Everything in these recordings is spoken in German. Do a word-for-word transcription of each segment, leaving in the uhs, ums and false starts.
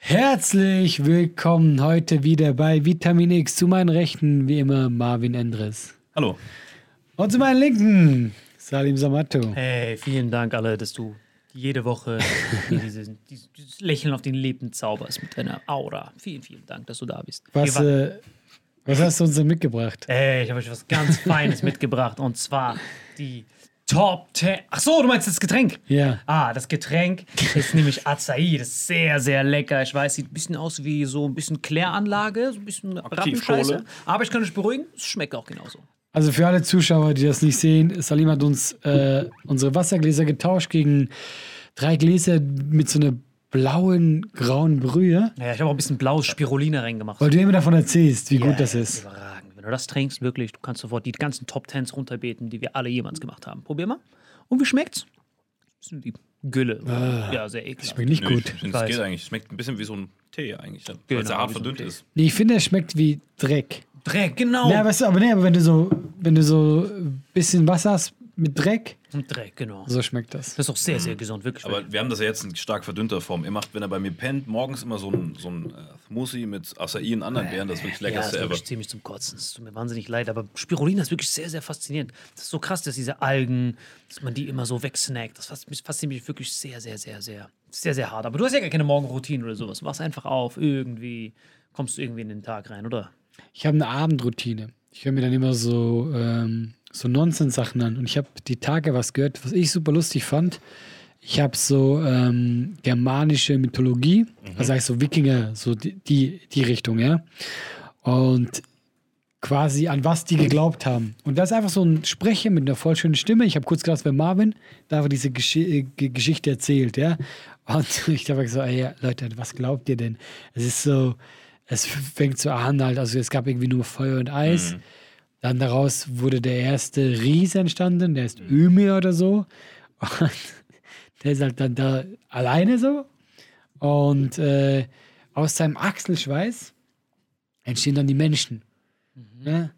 Herzlich willkommen heute wieder bei Vitamin X. Zu meinen Rechten, wie immer, Marvin Endres. Hallo. Und zu meinen Linken, Salim Samato. Hey, vielen Dank alle, dass du jede Woche dieses, dieses Lächeln auf den Lippen zauberst mit deiner Aura. Vielen, vielen Dank, dass du da bist. Was, äh, was hast du uns denn mitgebracht? Hey, ich habe euch was ganz Feines mitgebracht. Und zwar die Top zehn. Ach so, du meinst das Getränk? Ja. Ah, das Getränk ist nämlich Acai. Das ist sehr, sehr lecker. Ich weiß, sieht ein bisschen aus wie so ein bisschen Kläranlage, so ein bisschen Rattenscheiße. Aber ich kann euch beruhigen, es schmeckt auch genauso. Also für alle Zuschauer, die das nicht sehen, Salim hat uns äh, unsere Wassergläser getauscht gegen drei Gläser mit so einer blauen, grauen Brühe. Ja, ich habe auch ein bisschen blaues Spirulina reingemacht. Weil du immer davon erzählst, wie yeah, gut das ist. Überragend. Wenn du das trinkst, wirklich, du kannst sofort die ganzen Top Tens runterbeten, die wir alle jemals gemacht haben. Probier mal. Und wie schmeckt's? Bisschen wie Gülle. Ah, ja, sehr eklig. Schmeckt nicht Nö, gut. Ich finde, es geht eigentlich. Schmeckt ein bisschen wie so ein Tee eigentlich. Weil Genau, es sehr hart wie so ein verdünnt Tee. ist. Nee, ich finde, es schmeckt wie Dreck. Dreck, genau. Ja, weißt du, aber nee, aber wenn du so, wenn du so ein bisschen Wasser hast mit Dreck, Und Dreck, genau. so schmeckt das. Das ist auch sehr, sehr gesund, wirklich. Aber wir haben das ja jetzt in stark verdünnter Form. Ihr macht, wenn er bei mir pennt, morgens immer so ein, so ein äh, Smoothie mit Acai und anderen Beeren. Das ist wirklich das ja, das leckerste ist ever. wirklich ziemlich zum Kotzen. Es tut mir wahnsinnig leid, aber Spirulina ist wirklich sehr, sehr faszinierend. Das ist so krass, dass diese Algen, dass man die immer so wegsnackt. Das fasziniert mich wirklich sehr, sehr, sehr, sehr, sehr, sehr hart. Aber du hast ja gar keine Morgenroutine oder sowas. Du wachst einfach auf, irgendwie kommst du irgendwie in den Tag rein, oder? Ich habe eine Abendroutine. Ich höre mir dann immer so, ähm, so Nonsens-Sachen an. Und ich habe die Tage was gehört, was ich super lustig fand. Ich habe so ähm, germanische Mythologie, mhm. also heißt so Wikinger, so die, die, die Richtung, ja. Und quasi an was die geglaubt haben. Und das ist einfach so ein Sprecher mit einer voll schönen Stimme. Ich habe kurz gedacht, wer Marvin, da einfach diese Gesch äh, Geschichte erzählt, ja. Und ich habe gesagt, ey, Leute, was glaubt ihr denn? Es ist so, es fängt so an halt, also es gab irgendwie nur Feuer und Eis. Mhm. Dann daraus wurde der erste Riese entstanden, der ist Ymir oder so. Und der ist halt dann da alleine so. Und äh, aus seinem Achselschweiß entstehen dann die Menschen. Mhm. Ja?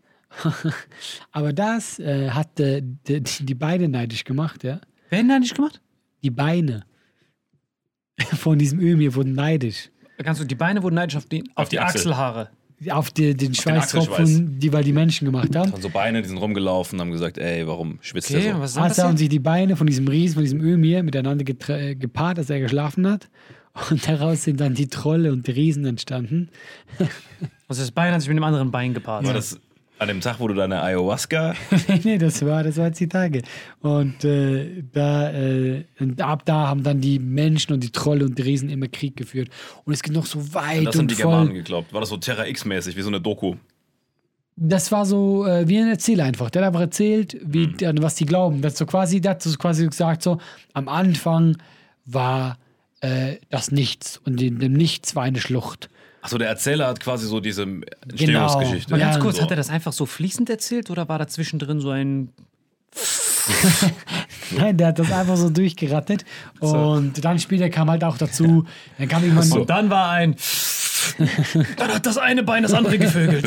Aber das äh, hat äh, die, die Beine neidisch gemacht, ja. Wer hat neidisch gemacht? Die Beine von diesem Ymir wurden neidisch. Kannst du, die Beine wurden neidisch auf die, auf Auf die die Achsel. Achselhaare. Auf die, den Schweißtropfen, Achselschweiß. die weil die Menschen gemacht haben. Und so Beine, die sind rumgelaufen, haben gesagt, ey, warum schwitzt Okay, der so? was ist dann Also haben passiert? sich die Beine von diesem Riesen, von diesem Ymir miteinander getra- gepaart, als er geschlafen hat. Und daraus sind dann die Trolle und die Riesen entstanden. Also das Bein hat sich mit dem anderen Bein gepaart. War das an dem Tag, wo du deine Ayahuasca... nee, nee, das war, das war jetzt die Tage. Und, äh, da, äh, und ab da haben dann die Menschen und die Trolle und die Riesen immer Krieg geführt. Und es geht noch so weit Das haben und die voll. Germanen geglaubt. War das so Terra X-mäßig, wie so eine Doku? Das war so äh, wie ein Erzähler einfach. Der hat einfach erzählt, wie, Mhm. der, was die glauben. Das so quasi, der hat so quasi gesagt, so am Anfang war äh, das Nichts und in dem Nichts war eine Schlucht. Achso, der Erzähler hat quasi so diese Entstehungsgeschichte. Mal ganz Ja, kurz, so. hat er das einfach so fließend erzählt oder war da zwischendrin so ein... Nein, der hat das einfach so durchgerattet. Und dann später kam halt auch dazu, dann kam irgendwann Und dann war ein... Dann hat das eine Bein das andere gevögelt.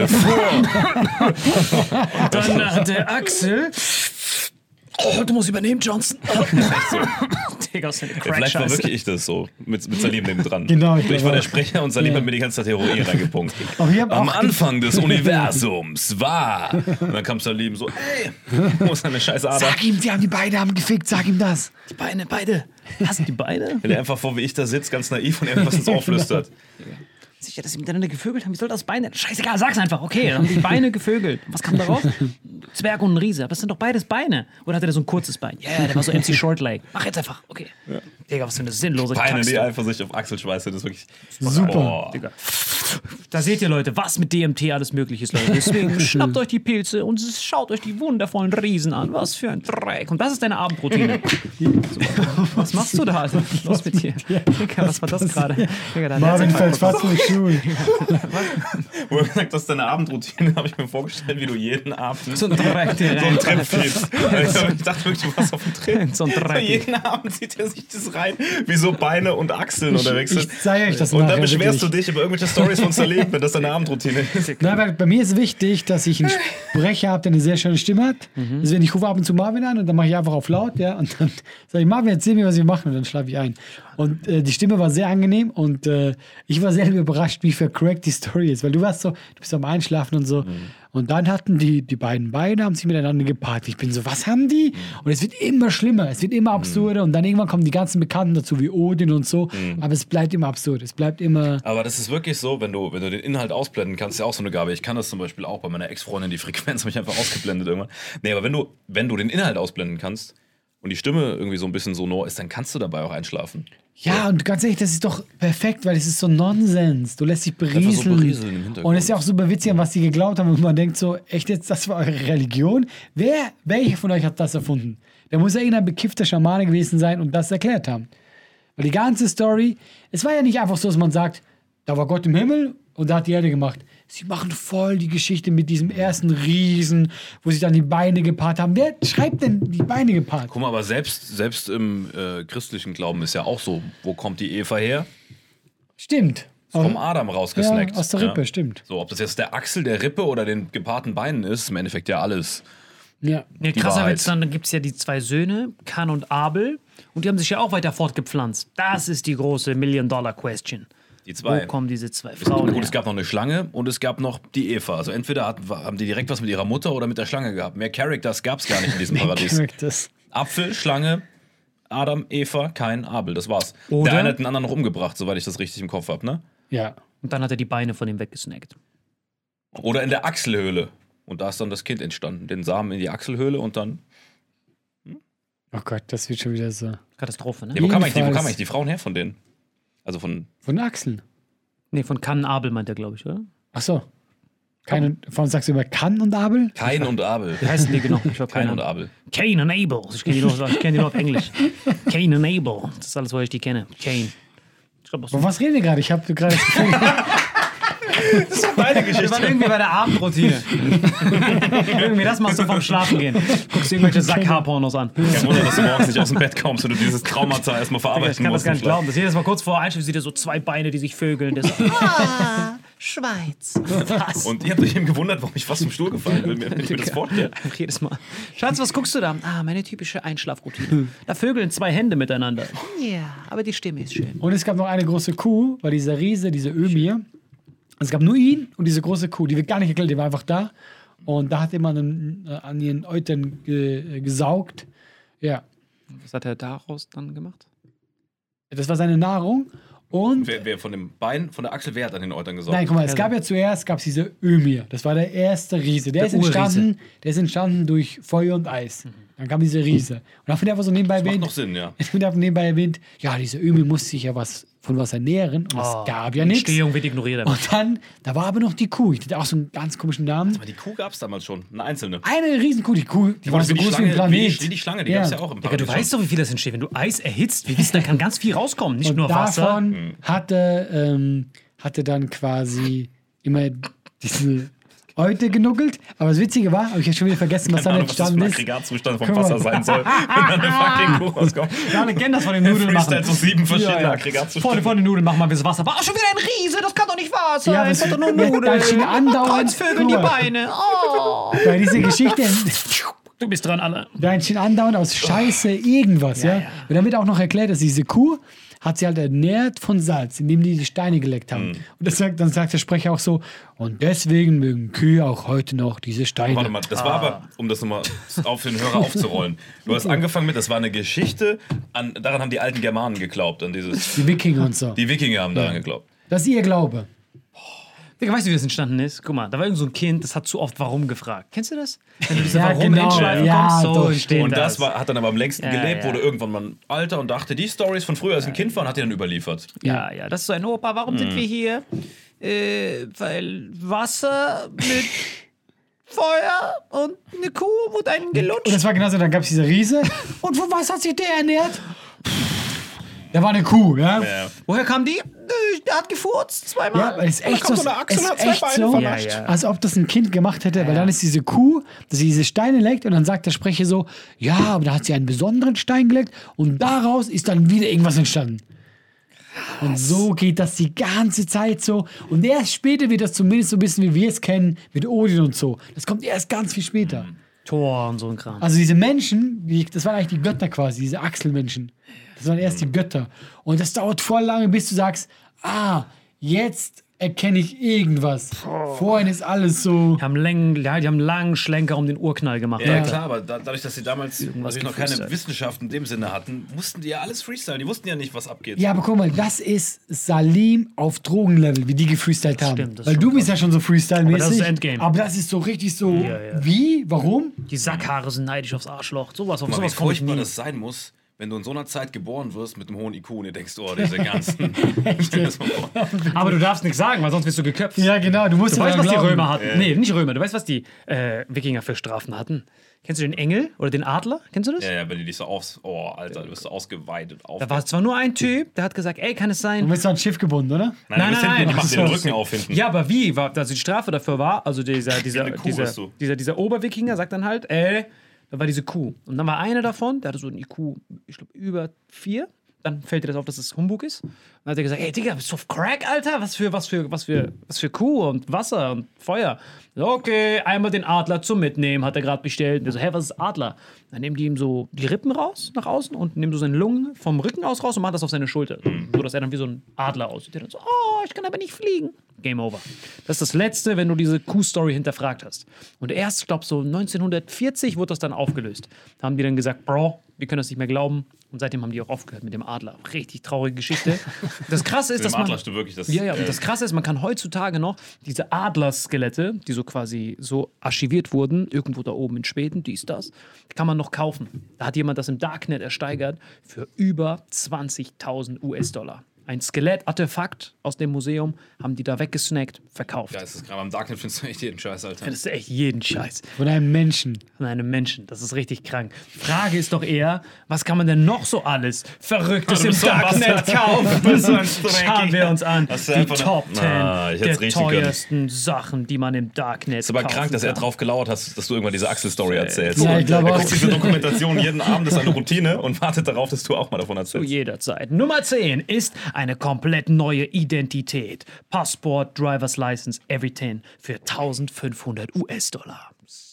Und dann hat der Axel... Oh, du musst übernehmen, Johnson. Digga, was für eine Ja, vielleicht war Crack-Scheiße. wirklich ich das so, mit, mit Salim neben dran. Genau, ich ich, glaub war auch. der Sprecher und Salim Ja. hat mir die ganze Zeit Heroin reingepunkt. Aber ich hab Am auch Anfang des Universums war... Und dann kam Salim so, ey, wo ist deine scheiß Ader? Sag ihm, die haben die Beine haben gefickt, sag ihm das. Die Beine, beide. Hast du die Beine? Stell dir einfach vor, wie ich da sitze, ganz naiv und irgendwas ins Ohr flüstert. Sicher, dass sie miteinander gevögelt haben. Wie soll das Beine? Scheißegal, sag's einfach. Okay, dann haben die Beine gevögelt. Was kam da raus? Zwerg und ein Riese. Aber das sind doch beides Beine. Oder hatte der so ein kurzes Bein? Ja, yeah, der war so M C Shortleg. Mach jetzt einfach. Okay. Ja. Digga, was für eine sinnlose Beine, die Kackste. einfach sich auf Achselschweiß sind, das ist wirklich... Super. Oh. Digga. Da seht ihr, Leute, was mit D M T alles möglich ist, Leute. Deswegen schnappt euch die Pilze und schaut euch die wundervollen Riesen an. Was für ein Dreck. Und das ist deine Abendroutine. Was machst du da? Alter? Was ist los mit dir? Digga, was war das gerade? Digga, dein Marvin Herzinfarkt. fällt fast vom cool. Wo du gesagt hast, deine Abendroutine, habe ich mir vorgestellt, wie du jeden Abend So ein Dreck, der so einen Trip ziehst. Also, ich dachte wirklich, du warst auf dem Trip. So ein So Dreck. jeden Abend zieht er sich das rein, wie so Beine und Achseln unterwegs Ich sind. zeige euch das Und dann nachher beschwerst wirklich. du dich über irgendwelche Stories von Salim, wenn das deine Abendroutine ist. Na, weil bei mir ist wichtig, dass ich einen Sprecher habe, der eine sehr schöne Stimme hat. Mhm. Deswegen, ich rufe ab und zu Marvin an und dann mache ich einfach auf laut, ja. Und dann sage ich, Marvin, erzähl mir, was wir machen. Und dann schlafe ich ein. Und äh, die Stimme war sehr angenehm und äh, ich war sehr überrascht, wie vercrackt die Story ist. Weil du warst so, du bist am Einschlafen und so. Mhm. Und dann hatten die, die beiden Beine, haben sich miteinander gepaart. Ich bin so, was haben die? Und es wird immer schlimmer, es wird immer absurder. Und dann irgendwann kommen die ganzen Bekannten dazu, wie Odin und so. Aber es bleibt immer absurd. Es bleibt immer... Aber das ist wirklich so, wenn du, wenn du den Inhalt ausblenden kannst, ist ja auch so eine Gabe. Ich kann das zum Beispiel auch bei meiner Ex-Freundin, die Frequenz habe ich einfach ausgeblendet irgendwann. Nee, aber wenn du, wenn du den Inhalt ausblenden kannst und die Stimme irgendwie so ein bisschen sonor ist, dann kannst du dabei auch einschlafen. Ja, und ganz ehrlich, das ist doch perfekt, weil es ist so Nonsens. Du lässt dich berieseln. Einfach so berieseln im Hintergrund. Und es ist ja auch super witzig, an was die geglaubt haben. Und man denkt so, echt jetzt, das war eure Religion? Wer, welcher von euch hat das erfunden? Da muss ja irgendein bekiffter Schamane gewesen sein und das erklärt haben. Weil die ganze Story, es war ja nicht einfach so, dass man sagt, da war Gott im Himmel und da hat die Erde gemacht. Sie machen voll die Geschichte mit diesem ersten Riesen, wo sich dann die Beine gepaart haben. Wer schreibt denn die Beine gepaart? Guck mal, aber selbst, selbst im äh, christlichen Glauben ist ja auch so, wo kommt die Eva her? Stimmt. Vom Adam rausgesnackt. Ja, aus der Rippe, stimmt. So, ob das jetzt der Achsel der Rippe oder den gepaarten Beinen ist, im Endeffekt ja alles. Ja. Ja, Die krasser Wahrheit. Witz, dann gibt es ja die zwei Söhne, Kan und Abel. Und die haben sich ja auch weiter fortgepflanzt. Das ist die große Million-Dollar-Question. Die Wo zwei. kommen diese zwei Na Frauen gut, her? es gab noch eine Schlange und es gab noch die Eva. Also entweder hat, haben die direkt was mit ihrer Mutter oder mit der Schlange gehabt. Mehr Characters gab es gar nicht in diesem Paradies. Characters. Apfel, Schlange, Adam, Eva, Kain, Abel. Das war's. Oder- Der eine hat den anderen noch umgebracht, soweit ich das richtig im Kopf habe, ne? Ja. Und dann hat er die Beine von ihm weggesnackt. Oder in der Achselhöhle. Und da ist dann das Kind entstanden. Den Samen in die Achselhöhle und dann. Oh Gott, das wird schon wieder so. Katastrophe, ne? Ja, wo kam eigentlich die, wo Jedenfalls- kamen eigentlich die Frauen her von denen? Also von. Von Achseln. Nee, von Kan und Abel meint er, glaube ich, oder? Ach so. Keine, von sagst du immer Kann und Abel? Kain und Abel. Wie heißen die genau? Ich hab Kain keine und Ahnung. Abel. Cain und Abel. Ich kenne die, nur- ich kenn die nur auf Englisch. Cain und Abel. Das ist alles, wo ich die kenne. Cain. Ich glaub, Von was reden wir gerade? Ich habe gerade das Gefühl, Das ist beide Wir waren irgendwie bei der Abendroutine. irgendwie, das machst du vom Schlafen gehen. Guckst dir irgendwelche Sackhaarpornos an. Kein Wunder, dass du morgens nicht aus dem Bett kommst und du dieses Traumata erstmal verarbeiten Ich kann das musst. gar nicht glauben. Das jedes Mal kurz vor Einschlafen sieht er so zwei Beine, die sich vögeln. Der so, ah, Schweiz. Was? Und ihr habt euch eben gewundert, warum ich fast vom Stuhl gefallen bin, wenn ich mir das vorstelle. Einfach jedes Mal. Schatz, was guckst du da? Ah, meine typische Einschlafroutine. Da vögeln zwei Hände miteinander. Ja, aber die Stimme ist schön. und es gab noch eine große Kuh, weil dieser Riese, dieser Ömir, es gab nur ihn und diese große Kuh, die wird gar nicht erklärt, die war einfach da. Und da hat jemand an, an ihren Eutern ge, gesaugt. Ja, Was hat er daraus dann gemacht? das war seine Nahrung. Und Wer, wer von dem Bein, von der Achsel, wer hat an den Eutern gesaugt? nein, guck mal, es gab ja zuerst gab's diese Ömir. Das war der erste Riese. Der, Der ist entstanden, Urriese. der ist entstanden durch Feuer und Eis. Dann kam diese Riese. Und dann wird einfach so nebenbei Macht erwähnt. noch Sinn, ja. Es wird einfach nebenbei erwähnt, ja, diese Ömir musste sich ja was von was ernähren. Und es Oh, gab ja die nichts. Entstehung wird ignoriert. Und dann, da war aber noch die Kuh. Die hatte auch so einen ganz komischen Namen. Aber die Kuh gab es damals schon, eine einzelne. Eine Riesenkuh, die Kuh, die war Oder so wie die groß wie ein Schlange, wie Planet. die, wie die Schlange, die Ja. gab es ja auch im Digga, du Paradies weißt doch, wie viel das entsteht. Wenn du Eis erhitzt, wie wissen, dann kann ganz viel rauskommen. Nicht Und nur Wasser. davon hatte, ähm, hatte dann quasi immer diese Eute genuckelt. Aber das Witzige war, habe ich jetzt schon wieder vergessen, was Keine dann Ahnung, was das für entstanden ein ist. Aggregatzustand vom Guck mal. Wasser sein soll, wenn dann eine fucking Kuh rauskommt. Ja, alle kennen das von den Er Nudeln machen. freestylt so sieben verschiedene Ja, ja. Aggregatzustände. Vorne von den Nudeln machen wir bis Wasser. War schon wieder ein Riese, das kann doch nicht wahr sein. Ja, aber es das sind doch wird- nur wird Nudeln. dann schon andauernd- Kreuzvögel die Guck mal. Beine. Oh. Weil diese Geschichte, Du bist dran, alle. da entsteht andauernd aus Scheiße irgendwas. Ja, Ja, ja. Und dann wird auch noch erklärt, dass diese Kuh hat sie halt ernährt von Salz, indem die die Steine geleckt haben. Und das sagt, dann sagt der Sprecher auch so, und deswegen mögen Kühe auch heute noch diese Steine. Warte mal, das war aber, um das nochmal auf den Hörer aufzurollen. Du hast angefangen mit, das war eine Geschichte, an, daran haben die alten Germanen geglaubt, an dieses, Die Wikinger und so. die Wikinger haben daran geglaubt. Das ist ihr Glaube. Digga, weißt du, wie das entstanden ist? Guck mal, da war irgend so ein Kind, das hat zu oft Warum gefragt. Kennst du das? Wenn du diese Ja, Warum genau. entschleifen Ja, kommst, so doch, entsteht Und das das. war, hat dann aber am längsten Ja, gelebt, ja. wurde irgendwann mal alter und dachte, die Storys von früher, als ich ein Kind war, hat er dann überliefert. Ja, ja, das ist so ein Opa. Warum sind wir hier? Äh, weil Wasser mit Feuer und eine Kuh wurde einen Und gelutscht. das war genauso, dann gab es diese Riese. Und von was hat sich der ernährt? Da war eine Kuh, ja? Ja. Woher kam die? Äh, der hat gefurzt zweimal. Ja, weil es ist echt kommt so, so eine Achse es und ist hat zwei echt Beine so, vernascht. Ja, ja. als ob das ein Kind gemacht hätte, weil Ja. dann ist diese Kuh, dass sie diese Steine legt und dann sagt der Sprecher so, ja, aber da hat sie einen besonderen Stein gelegt und daraus ist dann wieder irgendwas entstanden. Und so geht das die ganze Zeit so. Und erst später wird das zumindest so ein bisschen, wie wir es kennen, mit Odin und so. Das kommt erst ganz viel später. Tor und so ein Kram. Also diese Menschen, die, das waren eigentlich die Götter quasi, diese Achselmenschen. Das waren erst die Götter. Und das dauert voll lange, bis du sagst, ah, jetzt erkenne ich irgendwas. Vorhin ist alles so. Die haben, Längen, ja, die haben einen langen Schlenker um den Urknall gemacht. Ja, Alter. klar, aber da, dadurch, dass sie damals Irgendwas natürlich noch keine gefreestylt. Wissenschaft in dem Sinne hatten, mussten die ja alles freestylen. Die wussten ja nicht, was abgeht. Ja, aber guck mal, das ist Salim auf Drogenlevel, wie die gefreestylt haben. stimmt, das ist Weil schon du bist ja schon so Freestyle-mäßig. Aber das ist Endgame. Aber das ist so richtig so, Ja, ja. wie, warum? Die Sackhaare sind neidisch aufs Arschloch. Sowas, auf Guck mal, wie sowas komme ich furchtbar nie. das sein muss, wenn du in so einer Zeit geboren wirst mit einem hohen I Q und ihr denkst, oh, diese ganzen. Stell dir das mal vor. Aber du darfst nichts sagen, weil sonst wirst du geköpft. Ja, genau, du musst Du ja weißt, daran was die glauben. Römer hatten. Nee, nicht Römer. Du weißt, was die äh, Wikinger für Strafen hatten. Kennst du den Engel oder den Adler? Kennst du das? Ja, ja, wenn die dich so aus. Oh, Alter, du wirst so ausgeweitet. Auf Da war zwar nur ein Typ, der hat gesagt, ey, kann es sein? Du bist ans Schiff gebunden, oder? nein, nein, du bist nein, hinten, die nein. machen dir den Ach so. Rücken auf hinten. Ja, aber wie? War, also die Strafe dafür war, also dieser, dieser, eine Kuh dieser, bist du. dieser, dieser Oberwikinger sagt dann halt, ey, da war diese Kuh. Und dann war einer davon, der hatte so ein I Q, ich glaube, über vier. Dann fällt dir das auf, dass es Humbug ist. Und dann hat er gesagt, ey Digga, bist du auf Crack, Alter? Was für, was für, was für, was für Kuh und Wasser und Feuer. So, okay, einmal den Adler zum Mitnehmen, hat er gerade bestellt. Und der so, hä, was ist Adler? Dann nehmen die ihm so die Rippen raus, nach außen und nehmen so seine Lungen vom Rücken aus raus und machen das auf seine Schulter. So, dass er dann wie so ein Adler aussieht. Der dann so, oh, ich kann aber nicht fliegen. Game over. Das ist das Letzte, wenn du diese Kuh-Story hinterfragt hast. Und erst, ich glaube, so neunzehnhundertvierzig wurde das dann aufgelöst. Da haben die dann gesagt, Bro, wir können das nicht mehr glauben. Und seitdem haben die auch aufgehört mit dem Adler. Richtig traurige Geschichte. Das Krasse ist, Mit dass dem man... Adler stimmt wirklich das. Ja, ja, und äh, das Krasse ist, man kann heutzutage noch diese Adlerskelette, die so quasi so archiviert wurden, irgendwo da oben in Schweden, dies, das, kann man noch kaufen. Da hat jemand das im Darknet ersteigert für über zwanzigtausend U S-Dollar. Ein Skelett-Artefakt aus dem Museum haben die da weggesnackt, verkauft. Ja, es ist gerade am Darknet findest du echt jeden Scheiß, Alter. Das ist echt jeden Scheiß Von einem Menschen. von einem Menschen. Das ist richtig krank. Die Frage ist doch eher, was kann man denn noch so alles Verrücktes Du im bist so ein Darknet Bastard. kaufen? Du bist so ein Dreckig. Schauen wir uns an. Hast du Die einfach eine- Top Ah, ich zehn hätt's der richtig gönnt. teuersten Sachen, die man im Darknet ist aber kaufen krank, dass er kann. drauf gelauert hat, dass du irgendwann diese Axel-Story erzählst. Ja, ich glaube er auch. guckt diese Dokumentation jeden Abend, das ist eine Routine und wartet darauf, dass du auch mal davon Zu erzählst. jeder Zeit. Nummer zehn ist eine komplett neue Identität. Passport, Driver's License, everything für eintausendfünfhundert U S-Dollar.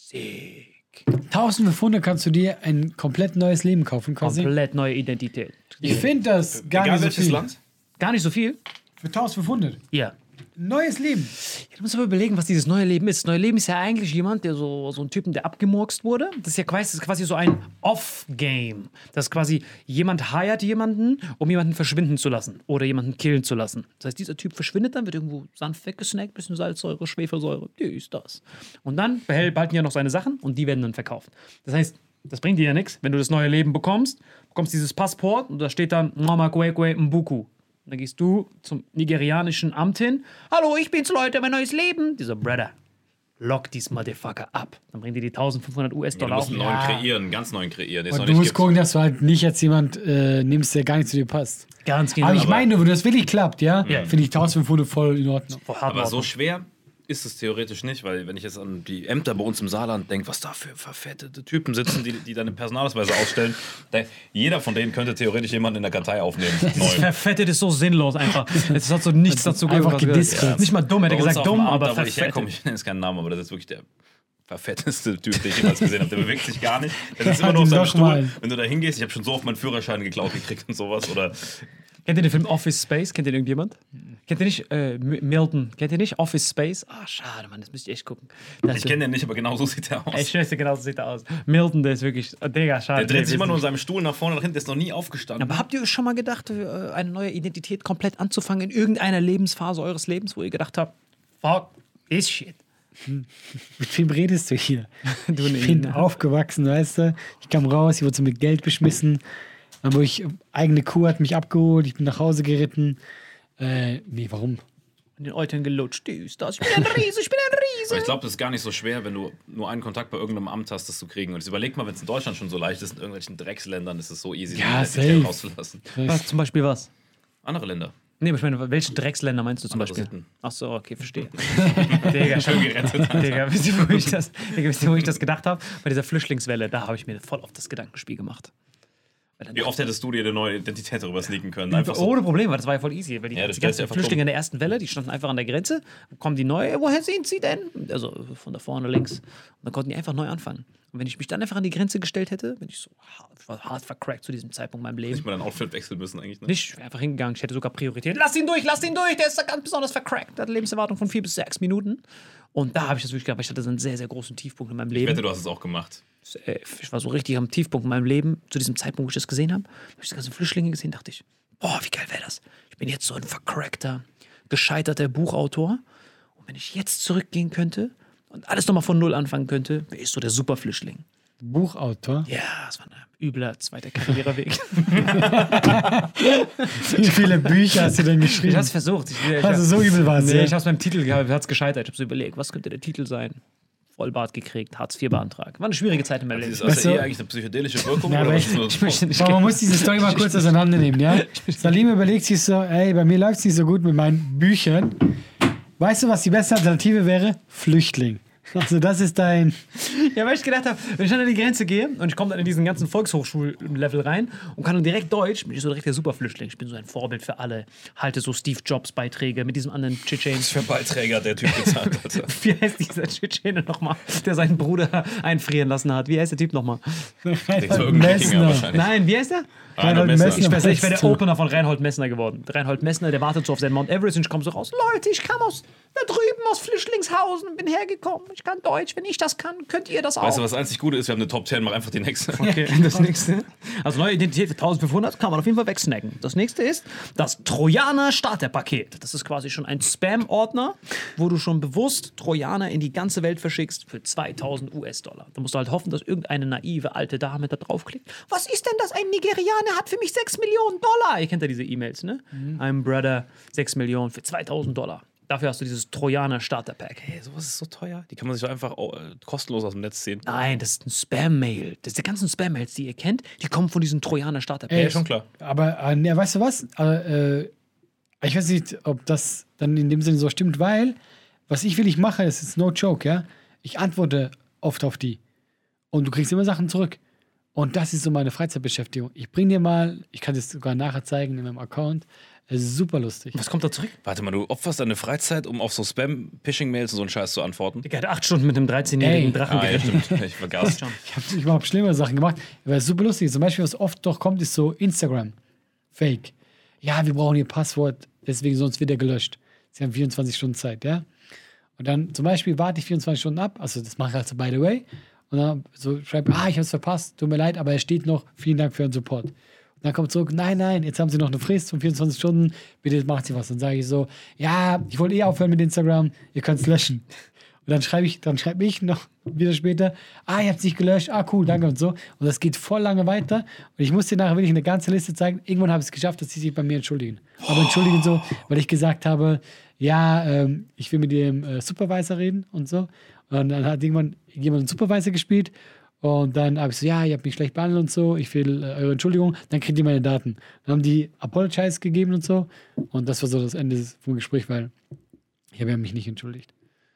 Sick. eintausendfünfhundert kannst du dir ein komplett neues Leben kaufen, quasi. Komplett neue Identität. Ich finde das gar Egal nicht so welches viel. Land. Gar nicht so viel? Für eintausendfünfhundert. Ja. Neues Leben. Du musst aber überlegen, was dieses neue Leben ist. Das neue Leben ist ja eigentlich jemand, der so, so ein Typen, der abgemurkst wurde. Das ist ja quasi, das ist quasi so ein Off-Game. Das ist quasi, jemand hired jemanden, um jemanden verschwinden zu lassen oder jemanden killen zu lassen. Das heißt, dieser Typ verschwindet dann, wird irgendwo sanft weggesnackt, bisschen Salzsäure, Schwefelsäure, dies, das. Und dann behält, behalten die ja noch seine Sachen und die werden dann verkauft. Das heißt, das bringt dir ja nichts, wenn du das neue Leben bekommst, bekommst dieses Passport und da steht dann Mama Kwekwe Mbuku. Dann gehst du zum nigerianischen Amt hin. Hallo, ich bin's, Leute, mein neues Leben. Dieser Brother, lock dies Motherfucker ab. Dann bringen die die eintausendfünfhundert Du US-Dollar musst auf. einen neuen Ja. kreieren, einen ganz neuen kreieren. den es Und noch du nicht musst gibt. gucken, dass du halt nicht jetzt jemand äh, nimmst, der gar nicht zu dir passt. Ganz genau. Aber ich meine, wenn das wirklich klappt, ja, Ja. finde ich eintausendfünfhundert voll in Ordnung. Aber so schwer ist es theoretisch nicht, weil wenn ich jetzt an die Ämter bei uns im Saarland denke, was da für verfettete Typen sitzen, die, die deine Personalausweise ausstellen, da, jeder von denen könnte theoretisch jemanden in der Kartei aufnehmen. Das Neu. Verfettet ist so sinnlos einfach. Es hat so nichts dazu einfach was gedisst gehört. wird. Nicht mal dumm, hätte Bei uns gesagt auf dem dumm, Amt, aber da, wo ich herkomme, verfettet. ich nenne jetzt keinen Namen, aber das ist wirklich der verfetteste Typ, den ich jemals gesehen habe. Der bewegt sich gar nicht. Der sitzt Ja, immer nur auf den seinem doch Stuhl. mal. Wenn du da hingehst, ich habe schon so oft meinen Führerschein geklaut gekriegt und sowas. Oder Kennt ihr den Film Office Space? Kennt ihr irgendjemand? Kennt ihr nicht äh, M- Milton? Kennt ihr nicht Office Space? Ah, schade, Mann, das müsst ihr echt gucken. Das ich kenne den nicht, aber genau so sieht er aus. Ich schwör's dir, genau so sieht er aus. Milton, der ist wirklich, oh, Digga, schade. Der dreht sich Nee, immer nur in wir seinem Stuhl nach vorne, nach hinten, der ist noch nie aufgestanden. Aber habt ihr euch schon mal gedacht, äh, eine neue Identität komplett anzufangen in irgendeiner Lebensphase eures Lebens, wo ihr gedacht habt, fuck this shit? Mit wem redest du hier? Du ich nicht, bin ne? aufgewachsen, weißt du? Ich kam raus, ich wurde so mit Geld beschmissen. Dann wurde ich, eigene Kuh hat mich abgeholt, ich bin nach Hause geritten. Äh, nee, warum? In den Eutern gelutscht, dies, das. Ich bin ein Riese, ich bin ein Riese. Aber ich glaube, das ist gar nicht so schwer, wenn du nur einen Kontakt bei irgendeinem Amt hast, das zu kriegen. Und jetzt überleg mal, wenn es in Deutschland schon so leicht ist, in irgendwelchen Drecksländern ist es so easy, Ja, sich schnell safe. rauszulassen. Was, zum Beispiel was? Andere Länder. Nee, aber ich meine, welche Drecksländer meinst du zum Andere Beispiel? Sitten. Ach so, okay, verstehe. Digga, schön gerettet. Digga, wisst ihr, wo ich das, Digga, wisst ihr, wo ich das gedacht habe? Bei dieser Flüchtlingswelle, da habe ich mir voll auf das Gedankenspiel gemacht. Wie oft hättest du dir eine neue Identität darüber sneaken können? Einfach so. Ohne Probleme, weil das war ja voll easy. Weil die, Ja, die das ganzen stellst du einfach Flüchtlinge dumm. in der ersten Welle, die standen einfach an der Grenze, kommen die neu, woher sind sie denn? Also von da vorne links. Und dann konnten die einfach neu anfangen. Und wenn ich mich dann einfach an die Grenze gestellt hätte, bin ich so hart, war hart vercrackt zu diesem Zeitpunkt in meinem Leben. Nicht mal dein Outfit wechseln müssen eigentlich, ne? Nicht, ich wäre einfach hingegangen, ich hätte sogar Priorität. Lass ihn durch, lass ihn durch, der ist da ganz besonders vercrackt. Der hat eine Lebenserwartung von vier bis sechs Minuten. Und da habe ich das wirklich gehabt, weil ich hatte so einen sehr, sehr großen Tiefpunkt in meinem Ich Leben. wette, du hast es auch gemacht. Ich war so richtig am Tiefpunkt in meinem Leben, zu diesem Zeitpunkt, wo ich das gesehen habe. Habe ich die ganzen Flüchtlinge gesehen, dachte ich, boah, wie geil wäre das. Ich bin jetzt so ein vercrackter, gescheiterter Buchautor. Und wenn ich jetzt zurückgehen könnte und alles nochmal von Null anfangen könnte, wäre ich so der Superflüchtling. Buchautor. Ja, das war ein übler zweiter Karriereweg. Wie viele Bücher hast du denn geschrieben? Ich habe es versucht. Ich, ich, Also so übel war es, Nee, ja? ich habe es beim Titel gehabt, hat es gescheitert. Ich habe so überlegt, was könnte der Titel sein? Vollbart gekriegt, Hartz vier Beantrag. War eine schwierige Zeit in meinem Leben. Ist also Weißt du- eher eigentlich eine psychedelische Wirkung? Ja, oder aber was ich- ist nur Ich so? möchte nicht Aber man muss diese Story mal kurz auseinandernehmen, ja? Salim überlegt sich so, ey, bei mir läuft es nicht so gut mit meinen Büchern. Weißt du, was die beste Alternative wäre? Flüchtling. Also das ist dein... Ja, weil ich gedacht habe, wenn ich dann an die Grenze gehe und ich komme dann in diesen ganzen Volkshochschullevel rein und kann dann direkt Deutsch, bin ich so direkt der Superflüchtling. Ich bin so ein Vorbild für alle. Halte so Steve Jobs Beiträge mit diesem anderen Tschetschen. Was für Beiträger der Typ gezahlt hat. Wie heißt dieser Tschetschene nochmal, der seinen Bruder einfrieren lassen hat? Wie heißt der Typ nochmal? Das war irgendein Wikinger wahrscheinlich. Nein, wie heißt der? Reinhold Messner. Messner. Ich wäre ich wär der Weißt du? Opener von Reinhold Messner geworden. Reinhold Messner, der wartet so auf seinen Mount Everest und ich komme so raus. Leute, ich kam aus da drüben aus Flüchtlingshausen, bin hergekommen. Ich kann Deutsch. Wenn ich das kann, könnt ihr das auch. Weißt du, was das einzig Gute ist? Wir haben eine Top zehn, mach einfach die nächste. Okay, das nächste. Also neue Identität für eintausendfünfhundert kann man auf jeden Fall wegsnacken. Das nächste ist das Trojaner Starterpaket. Das ist quasi schon ein Spam-Ordner, wo du schon bewusst Trojaner in die ganze Welt verschickst für zweitausend US-Dollar. Da musst du halt hoffen, dass irgendeine naive alte Dame da draufklickt. Was ist denn das? Ein Nigerianer hat für mich sechs Millionen Dollar. Ihr kennt ja diese E-Mails, ne? Mhm. I'm brother, sechs Millionen für zweitausend Dollar. Dafür hast du dieses Trojaner Starterpack. Hey, sowas ist so teuer. Die kann man sich doch einfach oh, äh, kostenlos aus dem Netz ziehen. Nein, das ist ein Spam-Mail. Das die ganzen Spam-Mails, die ihr kennt, die kommen von diesem Trojaner Starterpack. Ey, Ja, schon klar. Aber, äh, ne, weißt du was? Aber, äh, ich weiß nicht, ob das dann in dem Sinne so stimmt, weil was ich will, ich mache, das ist no joke, ja. Ich antworte oft auf die. Und du kriegst immer Sachen zurück. Und das ist so meine Freizeitbeschäftigung. Ich bring dir mal, ich kann das sogar nachher zeigen in meinem Account. Es ist super lustig. Was kommt da zurück? Warte mal, du opferst deine Freizeit, um auf so Spam-Phishing-Mails und so einen Scheiß zu antworten? Der hat acht Stunden mit einem dreizehnjährigen Ey. Drachen Ah, ja, gerechnet. stimmt. Ich vergaß. Schon. Ich habe ich hab schlimmere Sachen gemacht, weil es super lustig ist. Zum Beispiel, was oft doch kommt, ist so Instagram. Fake. Ja, wir brauchen ihr Passwort, deswegen sonst wird er gelöscht. Sie haben vierundzwanzig Stunden Zeit, ja. Und dann zum Beispiel warte ich vierundzwanzig Stunden ab, also das mache ich also by the way. Und dann so schreibe, ah, ich habe es verpasst, tut mir leid, aber er steht noch, vielen Dank für Ihren Support. Und dann kommt zurück, nein, nein, jetzt haben Sie noch eine Frist von vierundzwanzig Stunden, bitte macht Sie was. Dann sage ich so, ja, ich wollte eh aufhören mit Instagram, ihr könnt es löschen. Und dann schreibe ich, dann schreibe ich noch wieder später, ah, ihr habt es nicht gelöscht, ah, cool, danke und so. Und das geht voll lange weiter. Und ich muss dir nachher wirklich eine ganze Liste zeigen. Irgendwann habe ich es geschafft, dass sie sich bei mir entschuldigen. Aber entschuldigen so, weil ich gesagt habe, ja, ähm, ich will mit dem äh, Supervisor reden und so. Und dann hat irgendwann jemand einen Supervisor gespielt. Und dann habe ich so, ja, ihr habt mich schlecht behandelt und so, ich will äh, eure Entschuldigung, dann kriegt ihr meine Daten. Dann haben die Apologize gegeben und so. Und das war so das Ende vom Gespräch, weil ich habe ja mich nicht entschuldigt.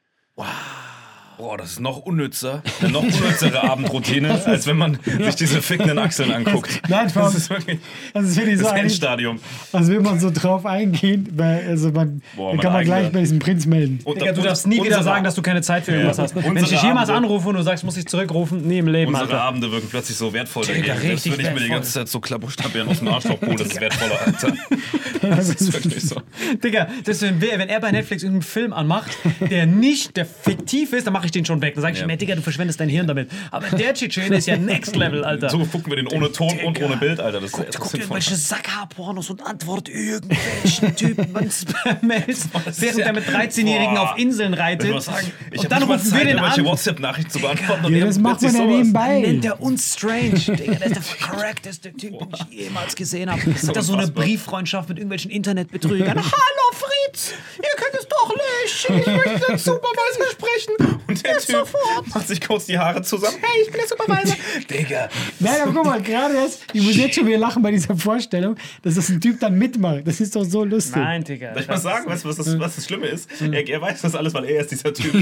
Boah, das ist noch unnützer, eine noch unnützere Abendroutine, als wenn man sich diese fickenden Achseln anguckt. Nein, das ist wirklich das ist wirklich so das ein, Endstadium. also will man so drauf eingehen, weil also man, Boah, dann mein kann man gleich eigener- bei diesem Prinz melden. Und Digga, du darfst nie wieder unsere- sagen, dass du keine Zeit für irgendwas Ja. hast. Wenn ich Unsere dich jemals Abende- anrufe und du sagst, muss ich zurückrufen, nie im Leben, Unsere Alter. Abende wirken plötzlich so wertvoll Digga, dagegen. Selbst richtig wenn ich mir die wertvoll. ganze Zeit so Klapperstabieren aus dem Arschloch hole, das ist wertvoller, Alter. Das ist wirklich so. Digga, das ist, wenn, wer- wenn er bei Netflix irgendeinen Film anmacht, der nicht, der fiktiv ist, dann mache ich den schon weg. Dann sage ich Ja. mir, Digga, du verschwendest dein Hirn damit. Aber der Tschetschene ist ja Next Level, Alter. So gucken wir den ohne Ton und ohne Bild, Alter. Das ist Guckt, echt guckt sinnvoll. irgendwelche Sackhaarpornos und antwortet irgendwelchen Typen mit Spam-Mails, ist während ja- er mit dreizehnjährigen Boah. auf Inseln reitet. Ich muss sagen, ich und hab dann nicht mal rufen wir Zeit, den irgendwelche an. WhatsApp-Nachrichten zu beantworten. und Ja, ihr das habt macht man plötzlich ja sowas. nebenbei. Nennt er uns Strange. Digga, der ist der vercrackteste Typ, den ich jemals gesehen habe. Hat er so eine unfassbar. Brieffreundschaft mit irgendwelchen Internetbetrügern. Hallo Fritz, ihr könnt es doch doch nicht. Ich möchte den Supervisor sprechen. Und der Typ sofort. macht sich kurz die Haare zusammen. Hey, ich bin der Supervisor. Digga. Nein, aber guck mal, gerade jetzt, ich muss jetzt schon wieder lachen bei dieser Vorstellung, dass das ein Typ dann mitmacht. Das ist doch so lustig. Nein, Digga. Soll ich mal sagen, weißt du, was das, was das Schlimme ist? Er, er weiß das alles, weil er ist dieser Typ.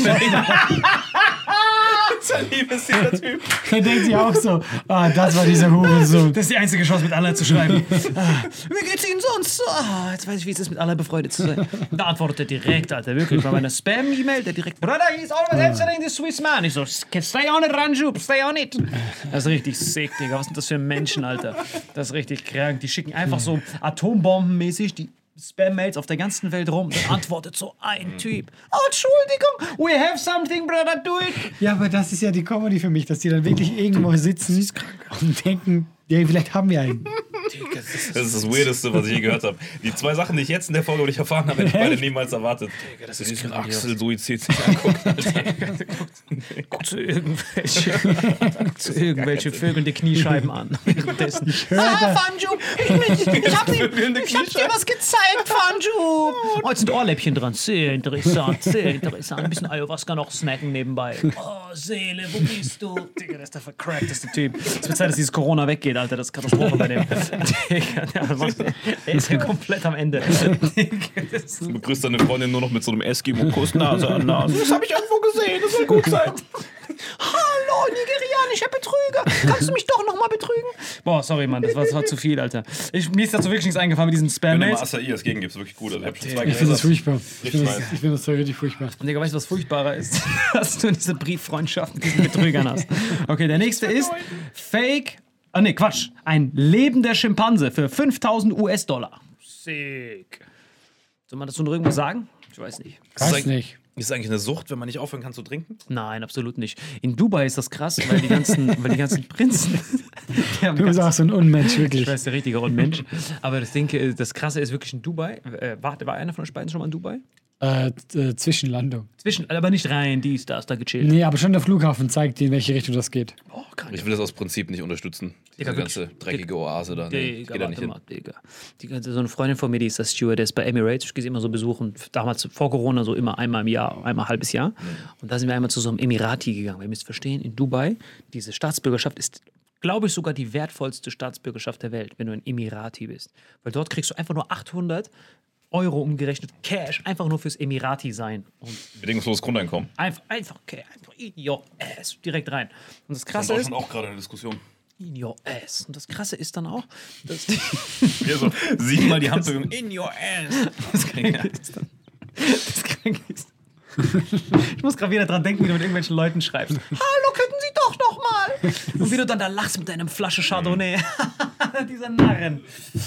Sein Lieb ist dieser Typ. Er denkt sich auch so, ah, das war dieser Hurensohn. Das ist die einzige Chance, mit Allah zu schreiben. Ah, wie geht's Ihnen sonst? Ah, jetzt weiß ich, wie es ist, mit Allah befreundet zu sein. Und da antwortet er direkt, Alter, wirklich. Bei meiner Spam-E-Mail, der direkt, Brother, he's always answering the Swiss man. Ich so, stay on it, Ranjub, stay on it. Das ist richtig sick, Digga. Was sind das für Menschen, Alter? Das ist richtig krank. Die schicken einfach so atombombenmäßig die Spam-Mails auf der ganzen Welt rum. Dann antwortet so ein Typ. Oh, Entschuldigung, we have something, brother, do it. Ja, aber das ist ja die Comedy für mich, dass die dann wirklich irgendwo sitzen und denken, ja, vielleicht haben wir einen. Das ist das Weirdeste, was ich je gehört habe. Die zwei Sachen, die ich jetzt in der Folge nicht erfahren habe, hätte ich beide niemals erwartet. Digga, das ist diesen grandios. Axel-Suizid sich anguckt, Alter. Guck zu irgendwelche, zu irgendwelche Vögeln die Kniescheiben an. Währenddessen. Ah, Fanju, ich, ich, ich hab, dir, ich hab dir was gezeigt, Fanju. Oh, jetzt sind Ohrläppchen dran. Sehr interessant, sehr interessant. Ein bisschen Ayahuasca noch snacken nebenbei. Oh, Seele, wo bist du? Digga, das ist der vercrackteste Typ. Es wird Zeit, dass dieses Corona weggeht, Alter. Das ist Katastrophe bei dem. Digga, der ist ja komplett am Ende. Du begrüßt deine Freundin nur noch mit so einem Eskimo-Kuss Nase an Nase. Das habe ich irgendwo gesehen, das soll gut sein. Hallo, nigerianischer Betrüger. Kannst du mich doch noch mal betrügen? Boah, sorry, Mann, das war, das war zu viel, Alter. Ich, mir ist dazu wirklich nichts eingefallen mit diesen Wenn du mal Spam-Mails. Acai als Gegend gibst, wirklich gut. Also ich hab schon zwei Ich finde das Gläser. furchtbar. Ich finde das, ich find das so richtig furchtbar. Und Digga, weißt du, was furchtbarer ist? Dass du diese Brieffreundschaft mit diesen Betrügern hast. Okay, der nächste ist Fake. Ah, ne, Quatsch. Ein lebender Schimpanse für fünftausend US-Dollar. Sick. Soll man dazu noch irgendwas sagen? Ich weiß nicht. Weiß nicht. Ist eigentlich eine Sucht, wenn man nicht aufhören kann zu trinken? Nein, absolut nicht. In Dubai ist das krass, weil die ganzen, weil die ganzen Prinzen. Die haben Du bist ganz- auch so ein Unmensch, Ich wirklich. weiß, der richtige Unmensch. Aber das Ding, äh, das Krasse ist wirklich in Dubai. Äh, war, war einer von euch beiden schon mal in Dubai? Äh, äh, Zwischenlandung. Zwischen, aber nicht rein, dies, das, da gechillt. Nee, aber schon der Flughafen zeigt dir, in welche Richtung das geht. Oh, krank. Ich will das aus Prinzip nicht unterstützen. Digga, Diese ganze wirklich. dreckige Oase da. Nee, Digga, geht da nicht warte hin. mal, Digga. Die, ganze- so eine Freundin von mir, die ist das Stewardess bei Emirates. Ich gehe sie immer so besuchen. Damals vor Corona so immer einmal im Jahr, einmal ein halbes Jahr. Und da sind wir einmal zu so einem Emirati gegangen. Weil ihr müsst verstehen, in Dubai, diese Staatsbürgerschaft ist, glaube ich, sogar die wertvollste Staatsbürgerschaft der Welt, wenn du ein Emirati bist. Weil dort kriegst du einfach nur achthundert Euro umgerechnet Cash, einfach nur fürs Emirati sein. Und Bedingungsloses Grundeinkommen. einfach, einfach, okay, einfach in your ass, direkt rein. Und das Das Krasse ist ist, auch gerade eine Diskussion. in your ass. Und das Krasse ist dann auch, dass die, Hier so siebenmal die Handbewegung. In your ass. das Kranke ist dann, das Kranke ist, ich muss gerade wieder dran denken, wie du mit irgendwelchen Leuten schreibst. Hallo, könnten Sie doch noch mal. Und wie du dann da lachst mit deinem Flasche Chardonnay. Dieser Narren.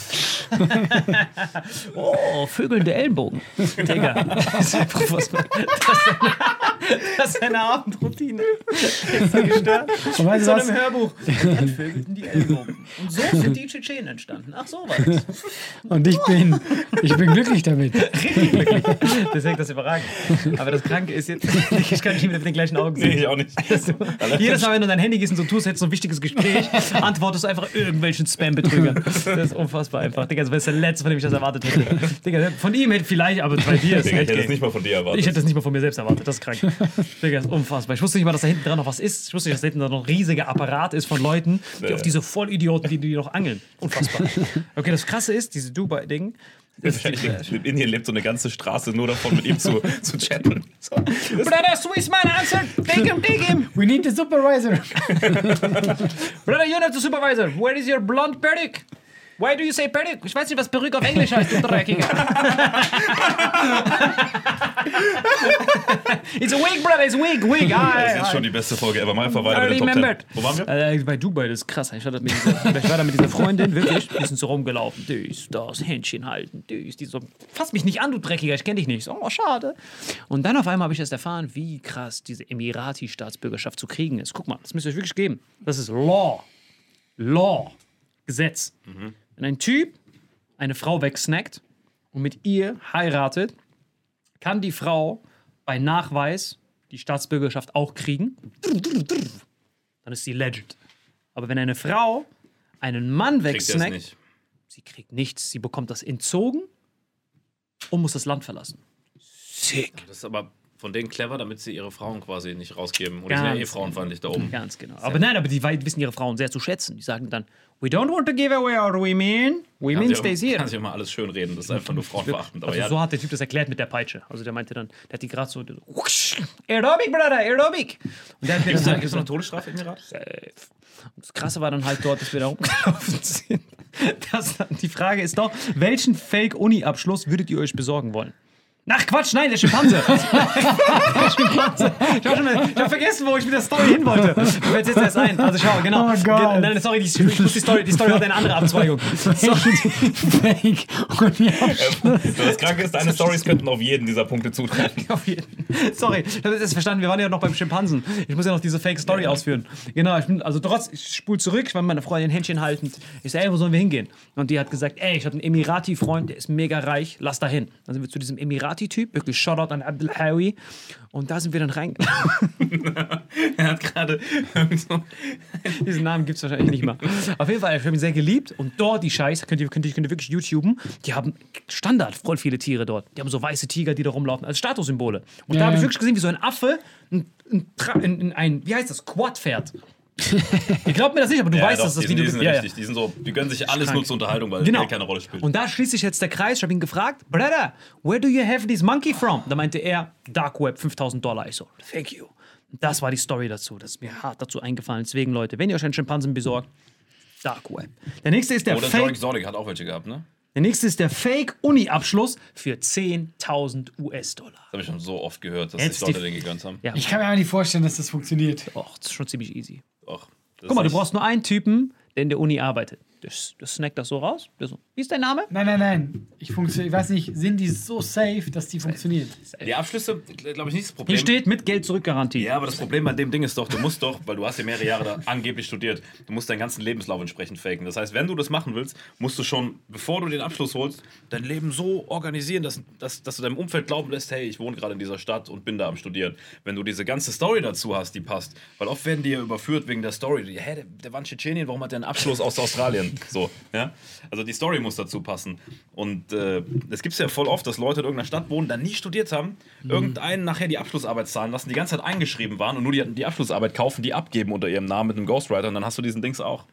Oh, vögelnde Ellenbogen. Digga. Das ist einfach was. Das ist eine, das ist eine Abendroutine. Ist so gestört. Und weißt So du einem was? Hörbuch. Dann vögelten die Ellbogen. Und so sind die Tschetschenen entstanden. Ach, so was. Und ich bin, ich bin glücklich damit. Richtig glücklich. Deswegen das überragend. Aber das Kranke ist jetzt, ich kann nicht mehr mit den gleichen Augen sehen. Nee, ich auch nicht. Jedes Mal, wenn du dein Handy gehst und so tust, hättest du ein wichtiges Gespräch, antwortest du einfach irgendwelchen Spam-Betrügern. Das ist unfassbar einfach. Digga, das ist der Letzte, von dem ich das erwartet hätte. Digga, von ihm hätte vielleicht, aber bei dir ist Digga, ich echt hätte es gay. nicht mal von dir erwartet. Ich hätte das nicht mal von mir selbst erwartet, das ist krank. Digga, das ist unfassbar. Ich wusste nicht mal, dass da hinten dran noch was ist. Ich wusste nicht, dass da hinten dran noch ein riesiger Apparat ist von Leuten, die Ja. auf diese Vollidioten, die die noch angeln. Unfassbar. Okay, das Krasse ist, diese Dubai-Ding. das- Wahrscheinlich in Indien lebt so eine ganze Straße nur davon, mit ihm zu, zu chatten. So. Brother, Swiss man, answer. Take him, take him. We need the supervisor. Brother, you're not the supervisor. Where is your blonde Peruk? Why do you say Peruk? Ich weiß nicht, was Peruk auf Englisch heißt, du Dreckiger. It's a wig, brother, it's a wig, wig. Ah, Das ist ah, schon die beste Folge ever. Mal I verweigert in der Top remembered. Ten. Wo waren wir? Äh, bei Dubai, das ist krass. Ich war da mit dieser, ich war da mit dieser Freundin, wirklich. Wir sind so rumgelaufen. Dies, das, Händchen halten, dies, die so. Fass mich nicht an, du Dreckiger, ich kenn dich nicht. So, oh, schade. Und dann auf einmal habe ich erst erfahren, wie krass diese Emirati-Staatsbürgerschaft zu kriegen ist. Guck mal, das müsst ihr euch wirklich geben. Das ist Law. Law. Gesetz. Wenn ein Typ eine Frau wegsnackt und mit ihr heiratet, kann die Frau bei Nachweis die Staatsbürgerschaft auch kriegen. Dann ist sie legend. Aber wenn eine Frau einen Mann Kriegt er es wegsnackt, nicht. sie kriegt nichts. Sie bekommt das entzogen und muss das Land verlassen. Sick. Das ist aber von denen clever, damit sie ihre Frauen quasi nicht rausgeben. Und die sind ja eh Ganz frauenfeindlich da oben. Ganz genau. Aber nein, aber die wei- wissen ihre Frauen sehr zu schätzen. Die sagen dann, we don't want to give away our women. Women stays here. Kann sich immer alles schön reden. Das ist einfach nur frauenverachtend. Aber Also ja, so hat der Typ das erklärt mit der Peitsche. Also der meinte dann, der hat die gerade so, wusch, Aerobic, Brother, Aerobic. Und der hat mir Gibt dann es halt noch eine gesagt, Todesstrafe im Irak? und das Krasse war dann halt dort, dass wir da rumgelaufen sind. Das, die Frage ist doch, welchen Fake-Uni-Abschluss würdet ihr euch besorgen wollen? Ach Quatsch, nein, der Schimpanse. der Schimpanse. Ich habe hab vergessen, wo ich mit der Story hin wollte. Mir fällt jetzt erst ein. Also schau, genau. Oh Gott. Ge- Nein, sorry, die, ich muss die Story, die Story hat eine andere Abzweigung. Fake. Und ja, Das Kranke ist, deine Stories könnten auf jeden dieser Punkte zutreffen. Auf jeden. Sorry, ich habe jetzt verstanden, wir waren ja noch beim Schimpansen. Ich muss ja noch diese Fake-Story Ja. ausführen. Genau, ich bin, also trotz, ich spule zurück, ich war mit meiner Freundin Händchen haltend. Ich sag, ey, wo sollen wir hingehen? Und die hat gesagt, ey, ich habe einen Emirati-Freund, der ist mega reich, lass da hin. Dann sind wir zu diesem Emirati-Typ, wirklich Shoutout an Abdel Hawi. Und da sind wir dann reingegangen. Er hat gerade irgend so Diesen Namen gibt es wahrscheinlich nicht mehr. Auf jeden Fall, ich habe ihn sehr geliebt. Und dort, die Scheiße, könnt ihr, könnt ihr, könnt ihr wirklich YouTuben, die haben Standard voll viele Tiere dort. Die haben so weiße Tiger, die da rumlaufen, als Statussymbole. Und Ja, da habe ich ja. wirklich gesehen, wie so ein Affe ein, ein, Tra- ein, ein, ein wie heißt das, Quad fährt. Ihr glaubt mir das nicht, aber du Ja, weißt, doch, dass das die sind, Video die sind ja, ja. richtig. Die sind so, die gönnen sich alles Krank. nur zur Unterhaltung, weil Genau. Geld keine Rolle spielt. Und da schließt sich jetzt der Kreis. Ich habe ihn gefragt, Brother, where do you have this monkey from? Da meinte er, Dark Web, fünftausend Dollar. Ich so, thank you. Und das war die Story dazu. Das ist mir hart dazu eingefallen. Deswegen, Leute, wenn ihr euch einen Schimpansen besorgt, Dark Web. Der nächste ist der Oder Fake. Jorik Zodik hat auch welche gehabt, ne? Der nächste ist der Fake-Uni-Abschluss für zehntausend US-Dollar. Das habe ich schon so oft gehört, dass Jetzt sich Leute die- den gegönnt haben. Ja, ich kann mir aber nicht vorstellen, dass das funktioniert. och, das ist schon ziemlich easy. Och, das Guck mal, ist du brauchst nur einen Typen, der in der Uni arbeitet. Das, das snackt das so raus. Der so, wie ist dein Name? Nein, nein, nein. Ich, funktio- ich weiß nicht, sind die so safe, dass die funktionieren? Die Abschlüsse, glaube ich, nicht das Problem. Hier steht mit Geld zurück Garantie. Ja, aber das Problem bei dem Ding ist doch, du musst doch, weil du hast ja mehrere Jahre da angeblich studiert, du musst deinen ganzen Lebenslauf entsprechend faken. Das heißt, wenn du das machen willst, musst du schon, bevor du den Abschluss holst, dein Leben so organisieren, dass, dass, dass du deinem Umfeld glauben lässt, hey, ich wohne gerade in dieser Stadt und bin da am Studieren. Wenn du diese ganze Story dazu hast, die passt, weil oft werden die ja überführt wegen der Story. Die, hä, der, der war in Tschetschenien, warum hat der einen Abschluss aus Australien? So, ja? Also die Story muss dazu passen. Und äh, es gibt ja voll oft, dass Leute in irgendeiner Stadt wohnen, dann nie studiert haben, Mhm. irgendeinen nachher die Abschlussarbeit zahlen lassen, die ganze Zeit eingeschrieben waren und nur die, die Abschlussarbeit kaufen, die abgeben unter ihrem Namen mit einem Ghostwriter und dann hast du diesen Dings auch.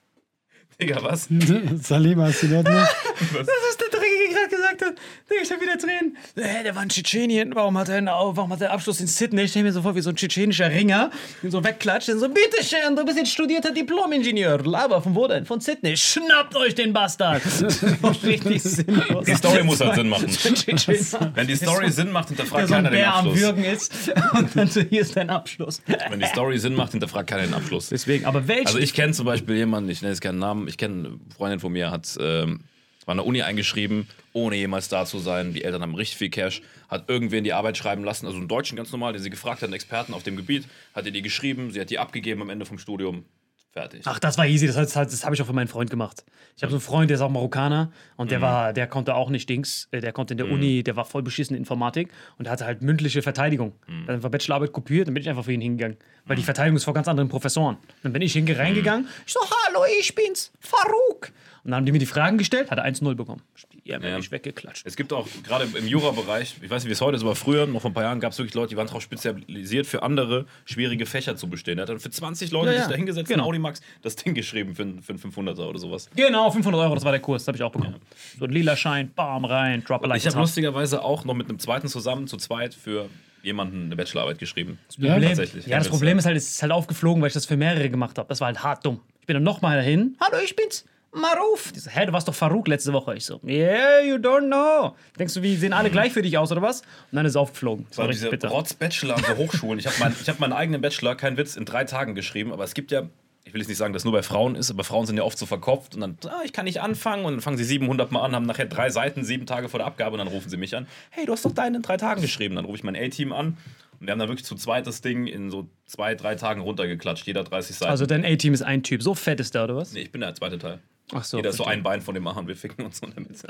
Digga, was? Salim, hast du das noch? Das ist der Dreckige gerade gesagt hat. Digga, ich hab wieder Tränen. Hey, der war in Tschetschenien. Warum hat er einen, warum hat er Abschluss in Sydney? Ich stell mir so vor, wie so ein tschetschenischer Ringer, den so wegklatscht. Und so, bitteschön, du bist jetzt studierter Diplom-Ingenieur. Laber, von wo denn? Von Sydney. Schnappt euch den Bastard. Richtig sinnlos. Die Story muss halt Sinn machen. Tschetschener, Wenn die Story Sinn macht, der hinterfragt so ein keiner den Bär am Abschluss. Würgen ist. Und dann so, hier ist dein Abschluss. Wenn die Story Sinn macht, hinterfragt keiner den Abschluss. Deswegen, aber welchen? Also ich kenne zum Beispiel jemanden, ich nenne jetzt keinen Namen, ich kenne eine Freundin von mir, hat ähm, war an der Uni eingeschrieben, ohne jemals da zu sein. Die Eltern haben richtig viel Cash, hat irgendwen die Arbeit schreiben lassen, also einen Deutschen ganz normal, den sie gefragt hat, einen Experten auf dem Gebiet, hat ihr die geschrieben, sie hat die abgegeben am Ende vom Studium. Fertig. Ach, das war easy. Das, das, das habe ich auch für meinen Freund gemacht. Ich habe so einen Freund, der ist auch Marokkaner und der war, der konnte auch nicht Dings. äh, Der konnte in der Uni, der war voll beschissen in Informatik und der hatte halt mündliche Verteidigung. Dann hat einfach Bachelorarbeit kopiert, dann bin ich einfach für ihn hingegangen. Weil die Verteidigung ist vor ganz anderen Professoren. Dann bin ich hinge reingegangen. Ich so, hallo, ich bin's, Farouk. Und dann haben die mir die Fragen gestellt, hat er eins null bekommen. Ja, mir Ja. nicht weggeklatscht. Es gibt auch, gerade im Jura-Bereich, ich weiß nicht, wie es heute ist, aber früher, noch vor ein paar Jahren, gab es wirklich Leute, die waren darauf spezialisiert, für andere schwierige Fächer zu bestehen. Er hat dann für zwanzig Leute Ja, ja. sich da hingesetzt, Genau. in Audimax, das Ding geschrieben für, einen- für einen fünfhunderter oder sowas. Genau, fünfhundert Euro, das war der Kurs, das habe ich auch bekommen. So ein lila Schein, bam, rein, drop a like. Ich habe lustigerweise auch noch mit einem zweiten zusammen, zu zweit, für jemanden eine Bachelorarbeit geschrieben. Ja, Problem, tatsächlich. ja, das Problem ist halt, es ist halt aufgeflogen, weil ich das für mehrere gemacht habe. Das war halt hart dumm. Ich bin dann nochmal dahin. Hallo, ich bin's. Maruf. Die so, hä, du warst doch Farouk letzte Woche. Ich so, yeah, you don't know. Denkst du, wie sehen alle gleich für dich aus oder was? Und dann ist es aufgeflogen. Das war Weil richtig diese bitter. Rotz-Bachelor an so Hochschulen. Ich habe mein, ich hab meinen eigenen Bachelor, kein Witz, in drei Tagen geschrieben. Aber es gibt ja, ich will jetzt nicht sagen, dass es nur bei Frauen ist, aber Frauen sind ja oft so verkopft. Und dann, ah, ich kann nicht anfangen. Und dann fangen sie siebenhundert Mal an, haben nachher drei Seiten, sieben Tage vor der Abgabe. Und dann rufen sie mich an. Hey, du hast doch deinen in drei Tagen geschrieben. Dann rufe ich mein A-Team an. Und wir haben dann wirklich zu zweit das Ding in so zwei, drei Tagen runtergeklatscht. Jeder dreißig Seiten. Also dein A-Team ist ein Typ. So fett ist der, oder was? nee, ich bin der zweite Teil. Ach so. Jeder ist so verstehe. ein Bein von dem machen. Wir ficken uns so in der Mitte.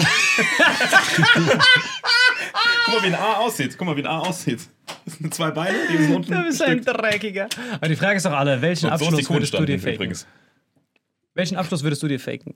Guck mal, wie ein A aussieht. Guck mal, wie ein A aussieht. Das sind zwei Beine, die sind unten. Du bist ein Stück. Dreckiger. Aber die Frage ist doch alle, welchen Und so ist Abschluss die würdest du dir Kohlenstand faken? übrigens. Welchen Abschluss würdest du dir faken?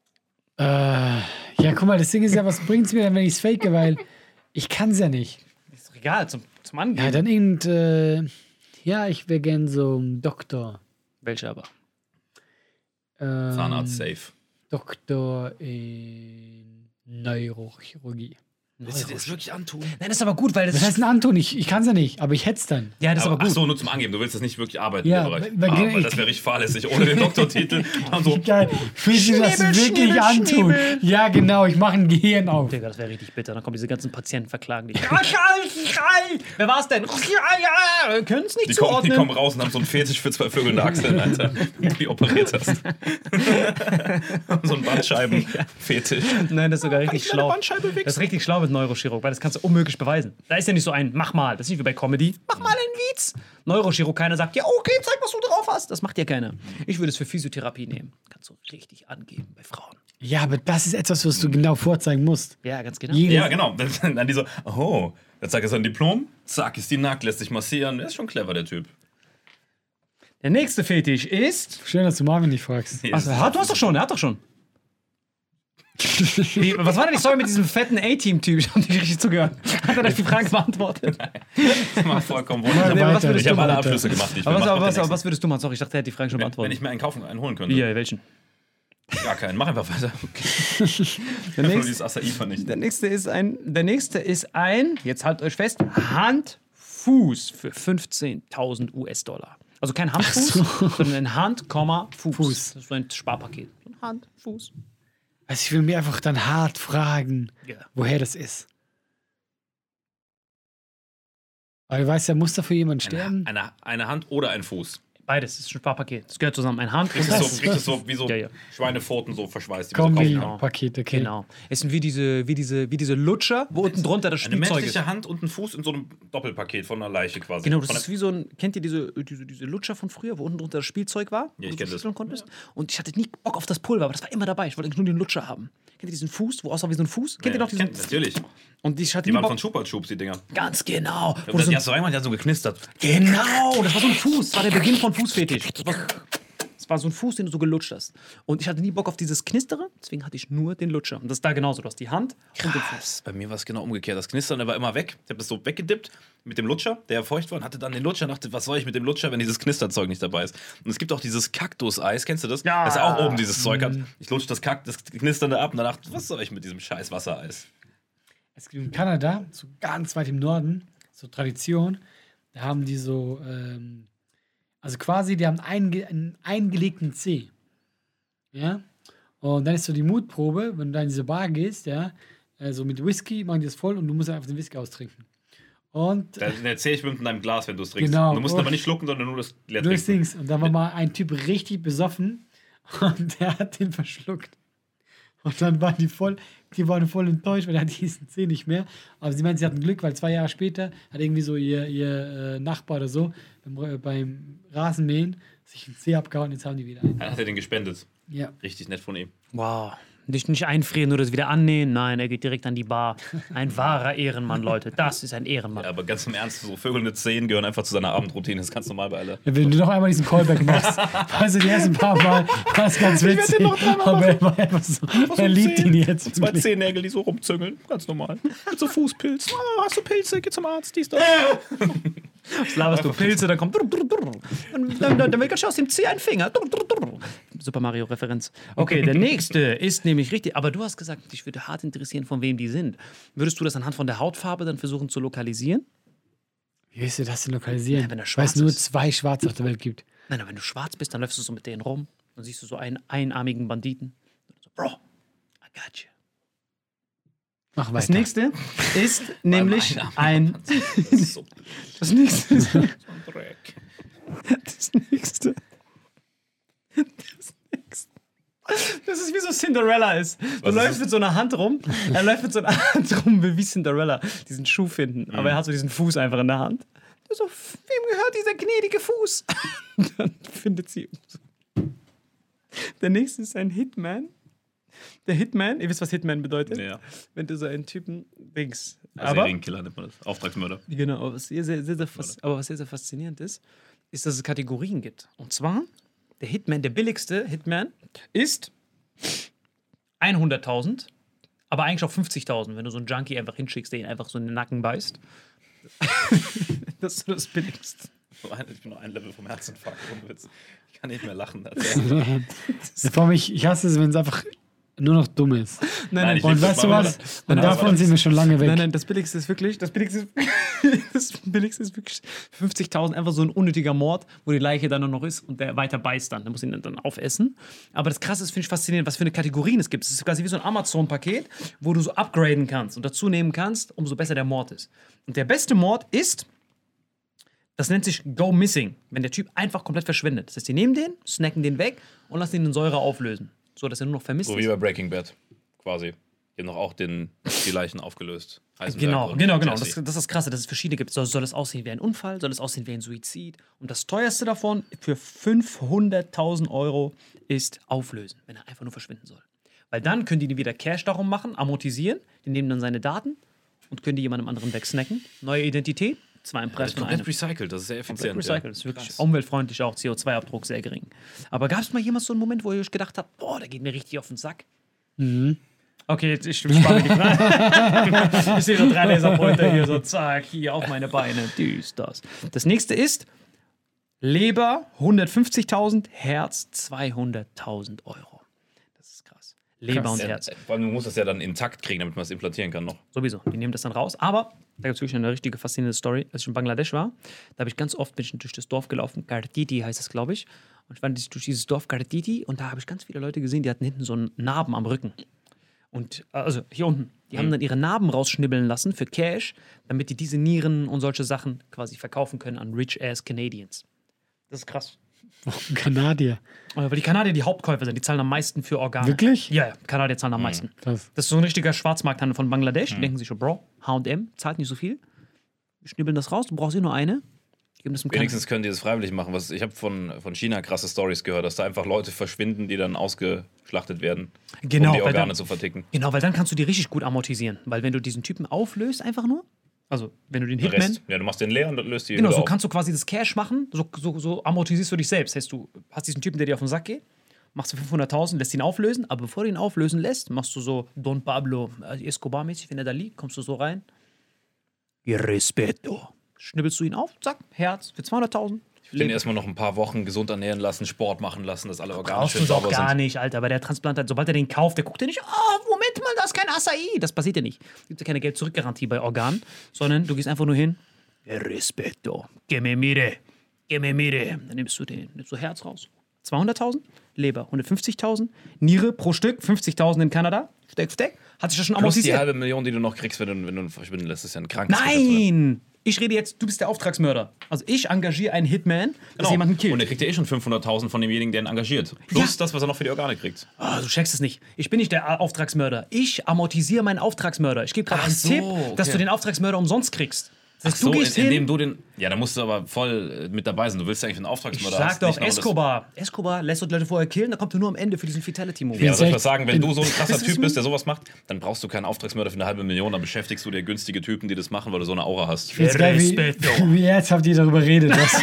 Äh, ja, guck mal, das Ding ist ja, was bringt es mir dann, wenn ich es fake, weil ich kann es ja nicht. egal, zum, zum Angeben. Ja, dann irgend, äh, ja, ich wäre gern so ein Doktor. Welcher aber? Ähm, Zahnarzt safe. Doktor in Neurochirurgie. Willst du dir das wirklich antun? Nein, das ist aber gut, weil das Das heißt ein Anton, ich, ich kann es ja nicht, aber ich hätte es dann. Ja, das ist Aber, aber ach gut. so, nur zum Angeben. Du willst das nicht wirklich arbeiten Ja, in dem Bereich. weil- weil- ah, weil das wäre richtig fahrlässig. Ohne den Doktortitel. Dann so, Geil. Willst du das Schnibbel, wirklich schnibbel, antun? schnibbel. Ja, genau, ich mache ein Gehirn auf. Digga, das wäre richtig bitter. Dann kommen diese ganzen Patienten, verklagen dich. Wer war's denn? Ja, können es nicht die, kommen, die zuordnen. kommen raus und haben so einen Fetisch für zwei Vögel in der Achseln, Alter. Wie du die operiert hast. So ein Bandscheiben-Fetisch. Nein, das ist sogar richtig ich meine schlau. Bandscheibe wichsen? Das ist richtig schlau mit Neurochirurg, weil das kannst du unmöglich beweisen. Da ist ja nicht so ein, mach mal. Das ist nicht wie bei Comedy. Mach mal einen Witz. Neurochirurg, keiner sagt, ja, okay, zeig, was du drauf hast. Das macht ja keiner. Ich würde es für Physiotherapie nehmen. Kannst du richtig angeben bei Frauen. Ja, aber das ist etwas, was du genau vorzeigen musst. Ja, ganz genau. Jedes, Ja, genau. Dann, dann die so, oh, jetzt sagt er sein Diplom, zack, ist die nackt, lässt sich massieren. Der ist schon clever, der Typ. Der nächste Fetisch ist. Schön, dass du Marvin nicht fragst. Ach, er hat, du hast doch schon, er hat doch schon. Wie, was war denn die Story mit diesem fetten A-Team-Typ? Ich hab nicht richtig zugehört. Hat er euch die Frage beantwortet? Das macht vollkommen Ja, wunder. Nee, aber was weiter. würdest Ich du habe alle machen? Abschlüsse gemacht, die ich Aber will. was, Mach aber, bitte was, aber nichts. was würdest du machen? Sorry, ich dachte, er hat die Frage schon Wenn beantwortet. ich mir einen kaufen, einen holen könnte. Ja, welchen? Gar keinen. Mach einfach weiter. Der Einfach nur nächste, dieses Acai vernichten. der nächste ist ein, der nächste ist ein, jetzt haltet euch fest, Hand-Fuß für fünfzehntausend US-Dollar. Also kein Handfuß, sondern ein Hand, Fuß. Fuß. Das ist so ein Sparpaket. So ein Hand, Fuß. Also ich will mir einfach dann hart fragen, Ja. woher das ist. Weil du weißt ja, muss dafür jemand sterben? Eine, eine, eine Hand oder ein Fuß. Beides, das ist ein Sparpaket. Das gehört zusammen. Ein Hand und Richtig ein so, Fuß. richtig so wie so Ja, ja. Schweinepfoten so verschweißt. Die man so kaufen kann. Kombi-Paket, okay. Genau. Es sind wie diese, wie diese, wie diese Lutscher, wo unten drunter das Eine Spielzeug ist. menschliche Hand und ein Fuß in so einem Doppelpaket von einer Leiche quasi. Genau, das Von ist wie so ein, kennt ihr diese, diese, diese Lutscher von früher, wo unten drunter das Spielzeug war? Ja, ich wo du kenn so das. schütteln konntest? Und ich hatte nie Bock auf das Pulver, aber das war immer dabei. Ich wollte eigentlich nur den Lutscher haben. Kennt ihr diesen Fuß, wo aussah wie so ein Fuß? Kennt ihr Ja, noch diesen? kennt- natürlich. Und ich hatte Die nie waren Bock. von Chupa Chups, die Dinger. Ganz genau. Wo Und du so die ein, hast du einmal, die hat so geknistert. genau, das war so ein Fuß. Das war der Beginn von Fußfetisch. Das war, das war so ein Fuß, den du so gelutscht hast. Und ich hatte nie Bock auf dieses Knistere, deswegen hatte ich nur den Lutscher. Und das ist da genauso. Du hast die Hand und den Fuß. Krass. Bei mir war es genau umgekehrt. Das Knistern, der war immer weg. Ich habe das so weggedippt mit dem Lutscher, der feucht war, und hatte dann den Lutscher und dachte, was soll ich mit dem Lutscher, wenn dieses Knisterzeug nicht dabei ist? Und es gibt auch dieses Kaktuseis, kennst du das? Ja. Das auch oben dieses Zeug hat. Ich lutsche das, Kakt das Knisternde ab und dann dachte, was soll ich mit diesem scheiß Wassereis? Es gibt in Kanada, so ganz weit im Norden, so Tradition, da haben die so, ähm, also quasi, die haben einen, einen eingelegten Zeh. Ja? Und dann ist so die Mutprobe, wenn du da in diese Bar gehst, ja, äh, so mit Whisky, machen die das voll und du musst einfach den Whisky austrinken. Und Der, der Zeh schwimmt in deinem Glas, wenn du es trinkst. Genau. Du musst aber nicht schlucken, sondern nur das leer du trinken. Dings. Und da war mal ein Typ richtig besoffen und der hat den verschluckt. Und dann waren die voll, die waren voll enttäuscht, weil er hat diesen Zeh nicht mehr. Aber sie meinen, sie hatten Glück, weil zwei Jahre später hat irgendwie so ihr, ihr äh, Nachbar oder so beim, äh, beim Rasenmähen sich einen Zeh abgehauen, jetzt haben die wieder einen. Dann hat er den gespendet. Ja. Richtig nett von ihm. Wow. Nicht, nicht einfrieren, nur das wieder annähen. Nein, er geht direkt an die Bar. Ein wahrer Ehrenmann, Leute. Das ist ein Ehrenmann. Ja, aber ganz im Ernst, so Vögel mit Zehen gehören einfach zu seiner Abendroutine. Das ist ganz normal bei alle. Wenn du noch einmal diesen Callback machst, also die ersten paar Mal war es ganz witzig, den noch dreimal aber er war einfach so, er liebt ihn jetzt. Zwei Zehennägel, die so rumzüngeln. Ganz normal. Mit so Fußpilz. Oh, hast du Pilze? Geh zum Arzt. Dies, das. Jetzt laberst du Pilze, dann kommt. Dann, dann, dann, dann wird ganz schön aus dem Zeh ein Finger. Super Mario-Referenz. Okay, der nächste ist nämlich richtig. Aber du hast gesagt, dich würde hart interessieren, von wem die sind. Würdest du das anhand von der Hautfarbe dann versuchen zu lokalisieren? Wie willst du das denn lokalisieren? Ja, wenn er Weil es schwarz nur ist. zwei Schwarze auf der Welt gibt. Nein, aber wenn du schwarz bist, dann läufst du so mit denen rum. Dann siehst du so einen einarmigen Banditen. So, Bro, I got you. Mach weiter. Das nächste ist nämlich ein. So Das nächste ist. ein Dreck. Das nächste. Das nächste. Das ist wie so Cinderella ist. Du Was ist läufst das? mit so einer Hand rum. Er läuft mit so einer Hand rum, wie Cinderella. Diesen Schuh finden. Aber er hat so diesen Fuß einfach in der Hand. Der so, wem gehört dieser gnädige Fuß? Dann findet sie. Der nächste ist ein Hitman. Der Hitman, ihr wisst, was Hitman bedeutet? Ja. Wenn du so einen Typen denkst. Also Aber, Serienkiller nennt man das. Auftragsmörder. genau, aber was sehr, sehr, sehr, sehr, fas- aber was sehr, sehr faszinierend ist, ist, dass es Kategorien gibt. Und zwar, der Hitman, der billigste Hitman, ist hunderttausend, aber eigentlich auch fünfzigtausend, wenn du so einen Junkie einfach hinschickst, der ihn einfach so in den Nacken beißt. Das ist das Billigste. Ich bin noch ein Level vom Herzinfarkt, ohne Witz. Ich kann nicht mehr lachen. Vor allem, ich, ich hasse es, wenn es einfach nur noch dumm ist. Nein, Nein, ich Und lieb weißt das du mal, was? oder? Und Nein, davon aber sind wir schon lange weg. Nein, nein, das Billigste ist wirklich, das Billigste ist, das Billigste ist wirklich fünfzigtausend, einfach so ein unnötiger Mord, wo die Leiche dann nur noch ist und der weiter beißt dann. Der muss ihn dann, dann aufessen. Aber das Krasse ist, finde ich faszinierend, was für eine Kategorien es gibt. Es ist quasi wie so ein Amazon-Paket, wo du so upgraden kannst und dazu nehmen kannst, umso besser der Mord ist. Und der beste Mord ist, das nennt sich Go Missing, wenn der Typ einfach komplett verschwindet. Das heißt, die nehmen den, snacken den weg und lassen ihn in Säure auflösen, so dass er nur noch vermisst So ist. wie bei Breaking Bad, quasi. Die haben noch auch den, die Leichen aufgelöst. Heisenberg Genau, und genau, genau. Das, Jesse. das ist das Krasse, dass es verschiedene gibt. Soll, soll es aussehen wie ein Unfall? Soll es aussehen wie ein Suizid? Und das teuerste davon für fünfhunderttausend Euro ist Auflösen, wenn er einfach nur verschwinden soll. Weil dann können die wieder Cash darum machen, amortisieren, die nehmen dann seine Daten und können die jemandem anderen wegsnacken. Neue Identität, zwei im Das Preis ist von komplett einem. recycelt, das ist sehr effizient. Komplett recycelt. Das ist wirklich Krass. umweltfreundlich auch, C O zwei Abdruck sehr gering. Aber gab es mal jemals so einen Moment, wo ihr euch gedacht habt, boah, der geht mir richtig auf den Sack? Mhm. Okay, jetzt, ich spare mir die Frage. Ich sehe so drei Laserpointer hier, so zack, hier auf meine Beine. Dies, das. Das nächste ist Leber hundertfünfzigtausend, Herz zweihunderttausend Euro. Das ist krass. Leber Krass. und Ja, Herz. vor allem, du musst das ja dann intakt kriegen, damit man es implantieren kann noch. Sowieso, die nehmen das dann raus. Aber da gibt es wirklich eine richtige faszinierende Story. Als ich in Bangladesch war, da habe ich ganz oft bin ich durch das Dorf gelaufen. Kartiti heißt das, glaube ich. Und ich war durch dieses Dorf Kartiti und da habe ich ganz viele Leute gesehen, die hatten hinten so einen Narben am Rücken. Und also hier unten. Die haben dann ihre Narben rausschnibbeln lassen für Cash, damit die diese Nieren und solche Sachen quasi verkaufen können an rich-ass Canadians. Das ist krass. Kanadier. Weil die Kanadier die Hauptkäufer sind, die zahlen am meisten für Organe. Wirklich? Ja, ja, Kanadier zahlen am meisten. Krass. Das ist so ein richtiger Schwarzmarkthandel von Bangladesch. Die denken sich so, Bro, H und M zahlt nicht so viel. Wir schnibbeln das raus, du brauchst eh nur eine. Geben das im Wenigstens können die das freiwillig machen. Was, ich habe von, von China krasse Stories gehört, dass da einfach Leute verschwinden, die dann ausgeschlachtet werden, Genau, um die weil Organe dann- zu verticken. Genau, weil dann kannst du die richtig gut amortisieren. Weil wenn du diesen Typen auflöst, einfach nur, also wenn du den Der Hitman, Rest, ja, du machst den leer und dann löst die genau, wieder so auf. kannst du quasi das Cash machen, so, so, so amortisierst du dich selbst. Heißt, du hast diesen Typen, der dir auf den Sack geht, machst du fünfhunderttausend, lässt ihn auflösen, aber bevor du ihn auflösen lässt, machst du so Don Pablo äh, Escobar-mäßig, wenn er da liegt, kommst du so rein. Respeto. Schnibbelst du ihn auf, zack, Herz für zweihunderttausend. Ich will den erstmal noch ein paar Wochen gesund ernähren lassen, Sport machen lassen, dass alle Organe Brauchst schön du doch sauber gar sind. nicht, Alter. Bei der Transplantat, sobald er den kauft, der guckt ja nicht, oh, Moment mal, da ist kein Acai. Das passiert ja nicht. Es gibt ja keine Geld-Zurück-Garantie bei Organen, sondern du gehst einfach nur hin. Respeto. Que me mire. Que me mire. Dann nimmst du den, nimmst du Herz raus. zweihunderttausend. Leber hundertfünfzigtausend. Niere pro Stück fünfzigtausend in Kanada. Steck, steck. Hat sich das schon Plus die amortisiert? halbe Million, die du noch kriegst, wenn du, wenn du ihn verschwinden lässt, ist ja ein krankes Geschäftsmodell. Nein! Ich rede jetzt, du bist der Auftragsmörder. Also ich engagiere einen Hitman, dass Genau. jemanden killt. Und er kriegt ja eh schon fünfhunderttausend von demjenigen, der ihn engagiert. Plus Ja. das, was er noch für die Organe kriegt. Ah, du checkst es nicht. Ich bin nicht der Auftragsmörder. Ich amortisiere meinen Auftragsmörder. Ich gebe gerade Ach einen so, Tipp, dass okay. du den Auftragsmörder umsonst kriegst. Das heißt, so, du gehst in, hin. indem du den. Ja, da musst du aber voll äh, mit dabei sein. Du willst ja eigentlich einen Ich Auftragsmörder sag hast, doch, nicht nur das- Escobar. Escobar lässt uns Leute vorher killen, dann kommt er nur am Ende für diesen Fatality-Movie. Ja, aber soll ich echt- was sagen, wenn du so ein krasser Wisst ihr, was Typ ich bist, der sowas macht, dann brauchst du keinen Auftragsmörder für eine halbe Million, dann beschäftigst du dir günstige Typen, die das machen, weil du so eine Aura hast. Jetzt geil, wie, Respeto. wie ernsthaft ihr darüber redet. Was?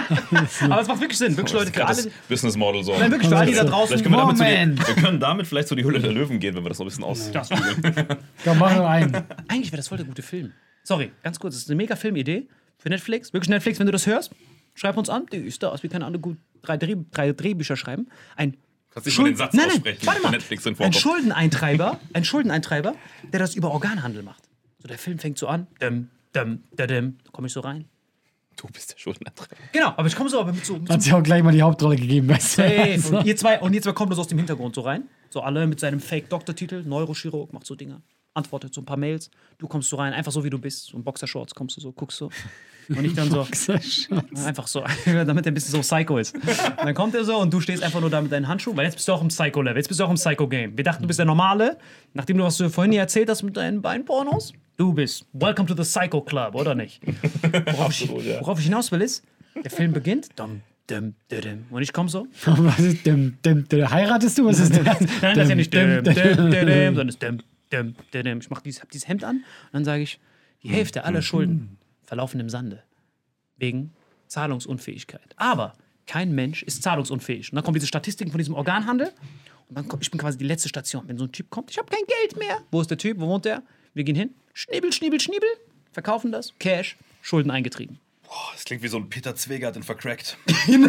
Aber es macht wirklich Sinn. Wirklich, Leute, für Das alle. Business Model so. Nein, wirklich für alle, die da draußen. Vielleicht können wir, damit zu Moment. die, wir können damit vielleicht so die Hülle der Löwen gehen, wenn wir das noch ein bisschen ausfügen. Komm, mach nur einen. Eigentlich wäre das voll der gute Film. Sorry, ganz kurz. Das ist eine mega Filmidee für Netflix. Wirklich Netflix, wenn du das hörst, schreib uns an. Die ist da aus. Wir können alle gut drei, Dreh, drei Drehbücher schreiben. Ein Kannst nicht mal den Satz nein, nein, aussprechen, warte der mal. Netflix drin Ein vorkommt. Schuldeneintreiber, ein Schuldeneintreiber, der das über Organhandel macht. So, der Film fängt so an. Dum, dum, da, dum. Da komme ich so rein. Du bist der Schuldeneintreiber. Genau, aber ich komme so aber mit so. Mit so Hat sich auch gleich mal die Hauptrolle gegeben. Weißt du? Hey, und ihr zwei, und ihr zwei kommt so aus dem Hintergrund so rein. So alle mit seinem Fake-Doktortitel, Neurochirurg, macht so Dinger. Antwortet so ein paar Mails. Du kommst so rein, einfach so wie du bist. So in Boxershorts kommst du so, guckst so. Und ich dann so, einfach so, damit er ein bisschen so Psycho ist. Und dann kommt er so und du stehst einfach nur da mit deinen Handschuhen, weil jetzt bist du auch im Psycho-Level, jetzt bist du auch im Psycho-Game. Wir dachten, du bist der Normale, nachdem du, was du vorhin hier erzählt hast mit deinen Beinpornos. Du bist Welcome to the Psycho Club, oder nicht? Worauf, Absolut, ich, ja. worauf ich hinaus will ist, der Film beginnt, dum, dum, dum, dum. Und ich komme so, Was ist dem, dem, dem, heiratest du? Was ist das? nein, das ist ja nicht Dem, dum, dem, dum, dum, dem. dum, sondern es ist dum, dum, dum, dum. Ich mach dieses, hab dieses Hemd an und dann sage ich, die Hälfte aller Schulden verlaufen im Sande. Wegen Zahlungsunfähigkeit. Aber kein Mensch ist zahlungsunfähig. Und dann kommen diese Statistiken von diesem Organhandel. Und dann kommt, ich bin quasi die letzte Station. Wenn so ein Typ kommt, ich habe kein Geld mehr. Wo ist der Typ? Wo wohnt der? Wir gehen hin. Schnibbel, schnibbel, schnibbel. verkaufen das, Cash, Schulden eingetrieben. Boah, das klingt wie so ein Peter Zwegert in Vercrackt.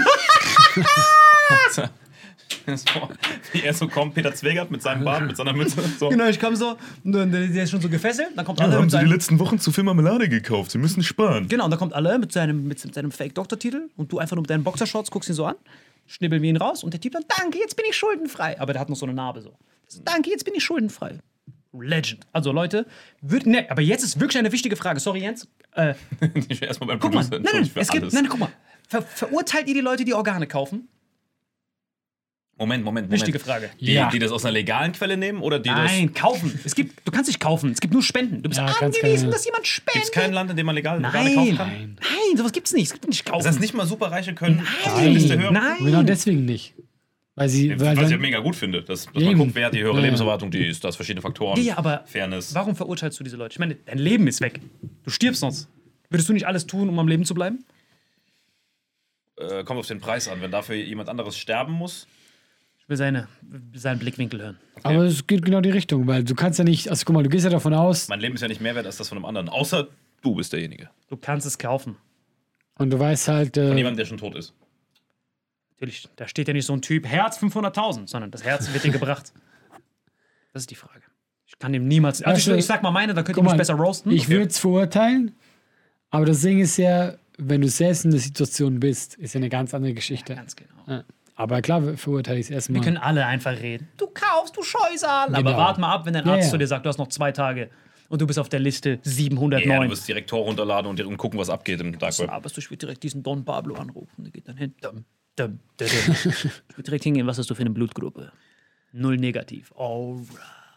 So, wie er so kommt, Peter Zwegert mit seinem Bart, mit seiner Mütze. So. Genau, ich komme so, und dann- der ist schon so gefesselt, dann kommt Ja, alle haben mit Sie die seinem, letzten Wochen zu viel Marmelade gekauft? Sie müssen sparen. genau, und dann kommt alle mit seinem, mit seinem Fake-Doktortitel und du einfach nur mit deinen Boxershorts guckst ihn so an, schnibbeln wir ihn raus und der Typ dann, danke, jetzt bin ich schuldenfrei. Aber der hat noch so eine Narbe so. Danke, jetzt bin ich schuldenfrei. Legend. Also Leute, würd, ne, aber jetzt ist wirklich eine wichtige Frage. Sorry, Jens. Äh, Ich will erstmal beim guck mal, Producer nein, nein, entschuldigt für es gibt, alles. nein, nein, guck mal. Ver, verurteilt ihr die Leute, die Organe kaufen? Moment, Moment, Moment. Wichtige Frage. Die, Ja. die das aus einer legalen Quelle nehmen oder die Nein, kaufen. Es gibt, du kannst nicht kaufen. Es gibt nur Spenden. Du bist Ja, ganz angewiesen, genau. dass jemand das. spendet. Gibt es kein Land, in dem man legal Organe Nein, kaufen kann? nein, nein, sowas gibt's nicht. Es gibt nicht kaufen. Das heißt, nicht mal Superreiche können auf Nein. der Liste hören? Nein. Genau deswegen nicht. Weil sie, weil Was ich ja dann, mega gut finde, dass, dass man Eben. guckt, wer hat die höhere Ja, ja. Lebenserwartung, die ist, das verschiedene Faktoren, Ja, aber Fairness. warum verurteilst du diese Leute? Ich meine, dein Leben ist weg. Du stirbst sonst. Würdest du nicht alles tun, um am Leben zu bleiben? Äh, kommt auf den Preis an. Wenn dafür jemand anderes sterben muss, Ich will seine, seinen Blickwinkel hören. aber es geht genau die Richtung, weil du kannst ja nicht, also guck mal, du gehst ja davon aus mein Leben ist ja nicht mehr wert als das von einem anderen. Außer du bist derjenige. Du kannst es kaufen. und du weißt halt, Von äh, jemandem, der schon tot ist. Natürlich, da steht ja nicht so ein Typ, Herz fünfhunderttausend, sondern das Herz wird dir gebracht. Das ist die Frage. Ich kann dem niemals. Also Weißt du, ich, ich sag mal meine, da könnt ihr guck mich mal, besser roasten. ich würde es verurteilen, aber das Ding ist ja, wenn du selbst in der Situation bist, ist ja eine ganz andere Geschichte. Ganz genau. Ja. Aber klar verurteile ich es Wir erstmal. können alle einfach reden. Du kaufst, du Scheusal. Aber Genau. warte mal ab, wenn dein Ja, Arzt ja. zu dir sagt, du hast noch zwei Tage und du bist auf der Liste Ja, du siebenhundertneun. wirst direkt Tor runterladen und, und gucken, was abgeht im Dark Web. Aber ich will direkt diesen Don Pablo anrufen. Der geht dann hin. Dum, dum, dum, dum. Ich will direkt hingehen, was hast du für eine Blutgruppe? Null negativ. Alright.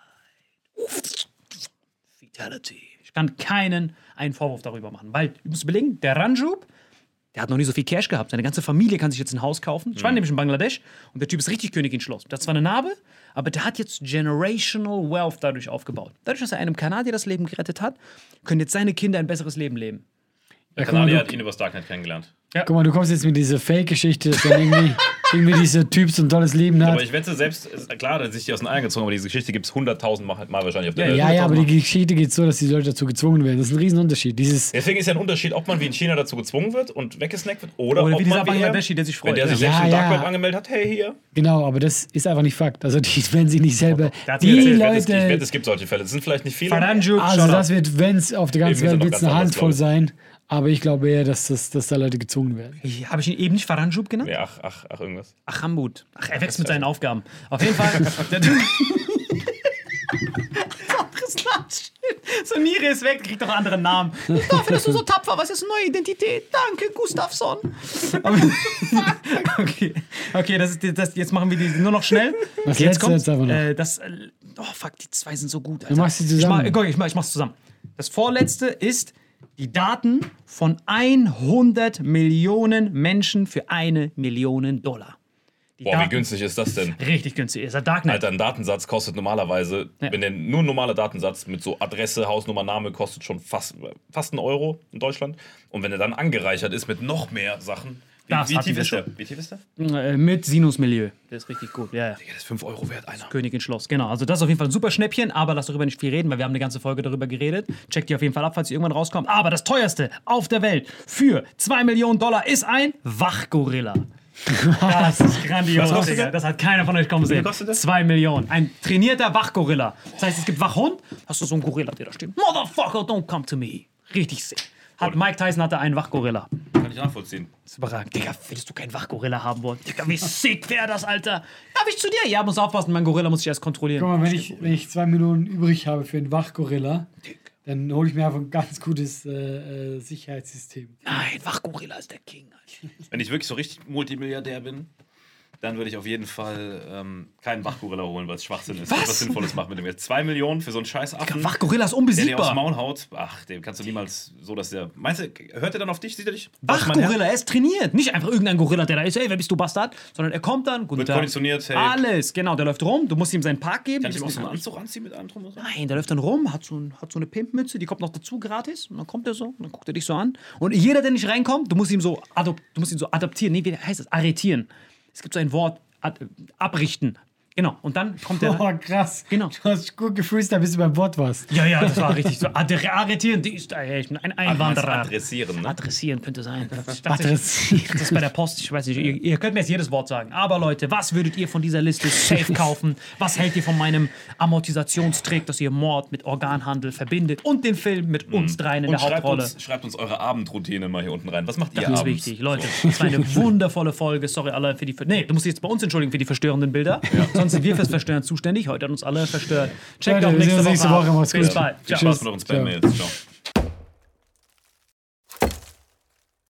Fatality. Ich kann keinen einen Vorwurf darüber machen, weil, du musst überlegen, der Ranjub, der hat noch nie so viel Cash gehabt. Seine ganze Familie kann sich jetzt ein Haus kaufen. Ich war nämlich in Bangladesch und der Typ ist richtig König in Schloss. Der hat zwar eine Narbe, aber der hat jetzt generational wealth dadurch aufgebaut. Dadurch, dass er einem Kanadier das Leben gerettet hat, können jetzt seine Kinder ein besseres Leben leben. Der guck mal, Kanadier du- hat ihn übers Darknet kennengelernt. Guck mal, du kommst jetzt mit dieser Fake-Geschichte, dass dann irgendwie, irgendwie dieser Typ so ein tolles Leben hat. Aber ich wette, selbst, ist klar, dass sich die aus den Eiern gezogen, aber diese Geschichte gibt es hunderttausend Mal, Mal wahrscheinlich auf der Welt. Ja, ja, aber die Geschichte geht so, dass die Leute dazu gezwungen werden. Das ist ein Riesenunterschied. Dieses, Deswegen ist ja ein Unterschied, ob man wie in China dazu gezwungen wird und weggesnackt wird oder, Oder ob wie dieser man wie er, Bangladeschi, der sich freut. wenn der sich Ja. selbst Ja, im Dark ja. Web angemeldet hat, hey, hier. genau, aber das ist einfach nicht Fakt. Also die werden sich nicht selber. Der hat mir Die erzählt, Ich wette, es- ich wette, Leute. es gibt solche Fälle. Das sind vielleicht nicht viele. Faranjuk, Also shut das up. wird, wenn es auf der ganzen Wir sind Welt noch wird es eine ganz anders, Handvoll glaub sein. Aber ich glaube eher, dass, das, dass da Leute gezwungen werden. Habe ich ihn eben nicht Faranjub genannt? Ja, ach, ach, ach, irgendwas. Ach, Hamut. Ach, er wächst mit seinen Aufgaben. Auf jeden Fall. Der anderes Namensschild. So Nire ist weg, kriegt doch einen anderen Namen. Dafür bist du so tapfer. Was ist eine neue Identität? Danke, Gustafsson. okay, okay das ist, das, jetzt machen wir die nur noch schnell. Das jetzt letzte kommt. jetzt aber noch. Äh, das, äh, oh, fuck, die zwei sind so gut. Alter. Du machst sie zusammen. Ich, mach, ich, mach, ich mach's zusammen. Das vorletzte ist die Daten von hundert Millionen Menschen für eine Million Dollar. Die Boah, wie Daten- günstig ist das denn? Richtig günstig. Ist der Darknet. Alter, ein Datensatz kostet normalerweise, Ja. wenn der nur ein normaler Datensatz mit so Adresse, Hausnummer, Name kostet schon fast, fast einen Euro in Deutschland. Und wenn er dann angereichert ist mit noch mehr Sachen, wie, Das wie hatten tief wir ist der? schon. Wie tief ist der? Äh, mit Sinusmilieu. Der ist richtig gut. Ja, ja. Digga, das ist fünf Euro wert, einer. Königin Schloss, genau. Also das ist auf jeden Fall ein super Schnäppchen, aber lass darüber nicht viel reden, weil wir haben eine ganze Folge darüber geredet. Checkt die auf jeden Fall ab, falls sie irgendwann rauskommt. Aber das teuerste auf der Welt für zwei Millionen Dollar ist ein Wachgorilla. Das ist grandios, Was kostet Digga. der? Das hat keiner von euch kommen sehen. kostet das? Zwei Millionen. Ein trainierter Wachgorilla. Das heißt, es gibt Wachhund, hast du so einen Gorilla, der da steht. Motherfucker, don't come to me. Richtig sick. Hat Mike Tyson hatte einen Wachgorilla. Kann ich nachvollziehen. Das ist überragend. Digga, willst du keinen Wachgorilla haben wollen? Digga, wie sick wäre das, Alter? Darf ich zu dir? Ja, muss aufpassen, mein Gorilla muss ich erst kontrollieren. Guck mal, wenn ich, wenn ich zwei Millionen übrig habe für einen Wachgorilla, dann hole ich mir einfach ein ganz gutes äh, äh, Sicherheitssystem. Nein, Wachgorilla ist der King, Alter. Wenn ich wirklich so richtig Multimilliardär bin, dann würde ich auf jeden Fall ähm, keinen Wachgorilla holen, weil es Schwachsinn ist. Was? Was Sinnvolles macht mit dem Geld. Zwei Millionen für so einen scheiß Affen, Wachgorilla ist der dir aufs unbesiegbar. Maul haut. Ach, dem kannst du niemals so, dass der... Meinst du, hört er dann auf dich? Sieht er dich? Weiß mein Herr? Wachgorilla, er ist trainiert. Nicht einfach irgendein Gorilla, der da ist, ey, wer bist du, Bastard? Sondern er kommt dann, guten Wird Tag. konditioniert, hey. Alles, genau, der läuft rum, du musst ihm seinen Park geben. Kann ich Das ihm auch ist so einen nicht- Anzug anziehen mit allem drum und dran? Nein, der läuft dann rum, hat so, ein, hat so eine Pimpmütze, die kommt noch dazu gratis. Und dann kommt er so, und dann guckt er dich so an. Und jeder, der nicht reinkommt, du musst ihm so, adop, du musst ihn so adaptieren. Nee, wie heißt das? Arretieren. Es gibt so ein Wort, ad, abrichten. Genau. Und dann kommt der. Oh, krass. Genau. Du hast gut gefreestylt, bis du beim Wort warst. Ja, ja, das war richtig so. Adre- Arretieren, die ist, äh, ich bin ein Einwanderer. Adressieren, ne? Adressieren könnte sein. Das Adressieren. Das ist bei der Post, ich weiß nicht, ihr, ihr könnt mir jetzt jedes Wort sagen. Aber Leute, was würdet ihr von dieser Liste safe kaufen? Was hält ihr von meinem Amortisationstrick, dass ihr Mord mit Organhandel verbindet und den Film mit uns dreien in Und der schreibt Hauptrolle? uns, schreibt uns eure Abendroutine mal hier unten rein. Was macht ihr Das ist abends? wichtig. Leute, das war eine wundervolle Folge. Sorry alle für die... Nee, du musst dich jetzt bei uns entschuldigen für die verstörenden Bilder. Sonst sind wir fürs Verstören zuständig. Heute hat uns alle verstört. Checkt Leute, auch wir sehen nächste uns Woche, nächste Woche. ab. Macht's Bis gut. bald. Viel Ciao. Spaß mit euren Spam-Mails. Ciao.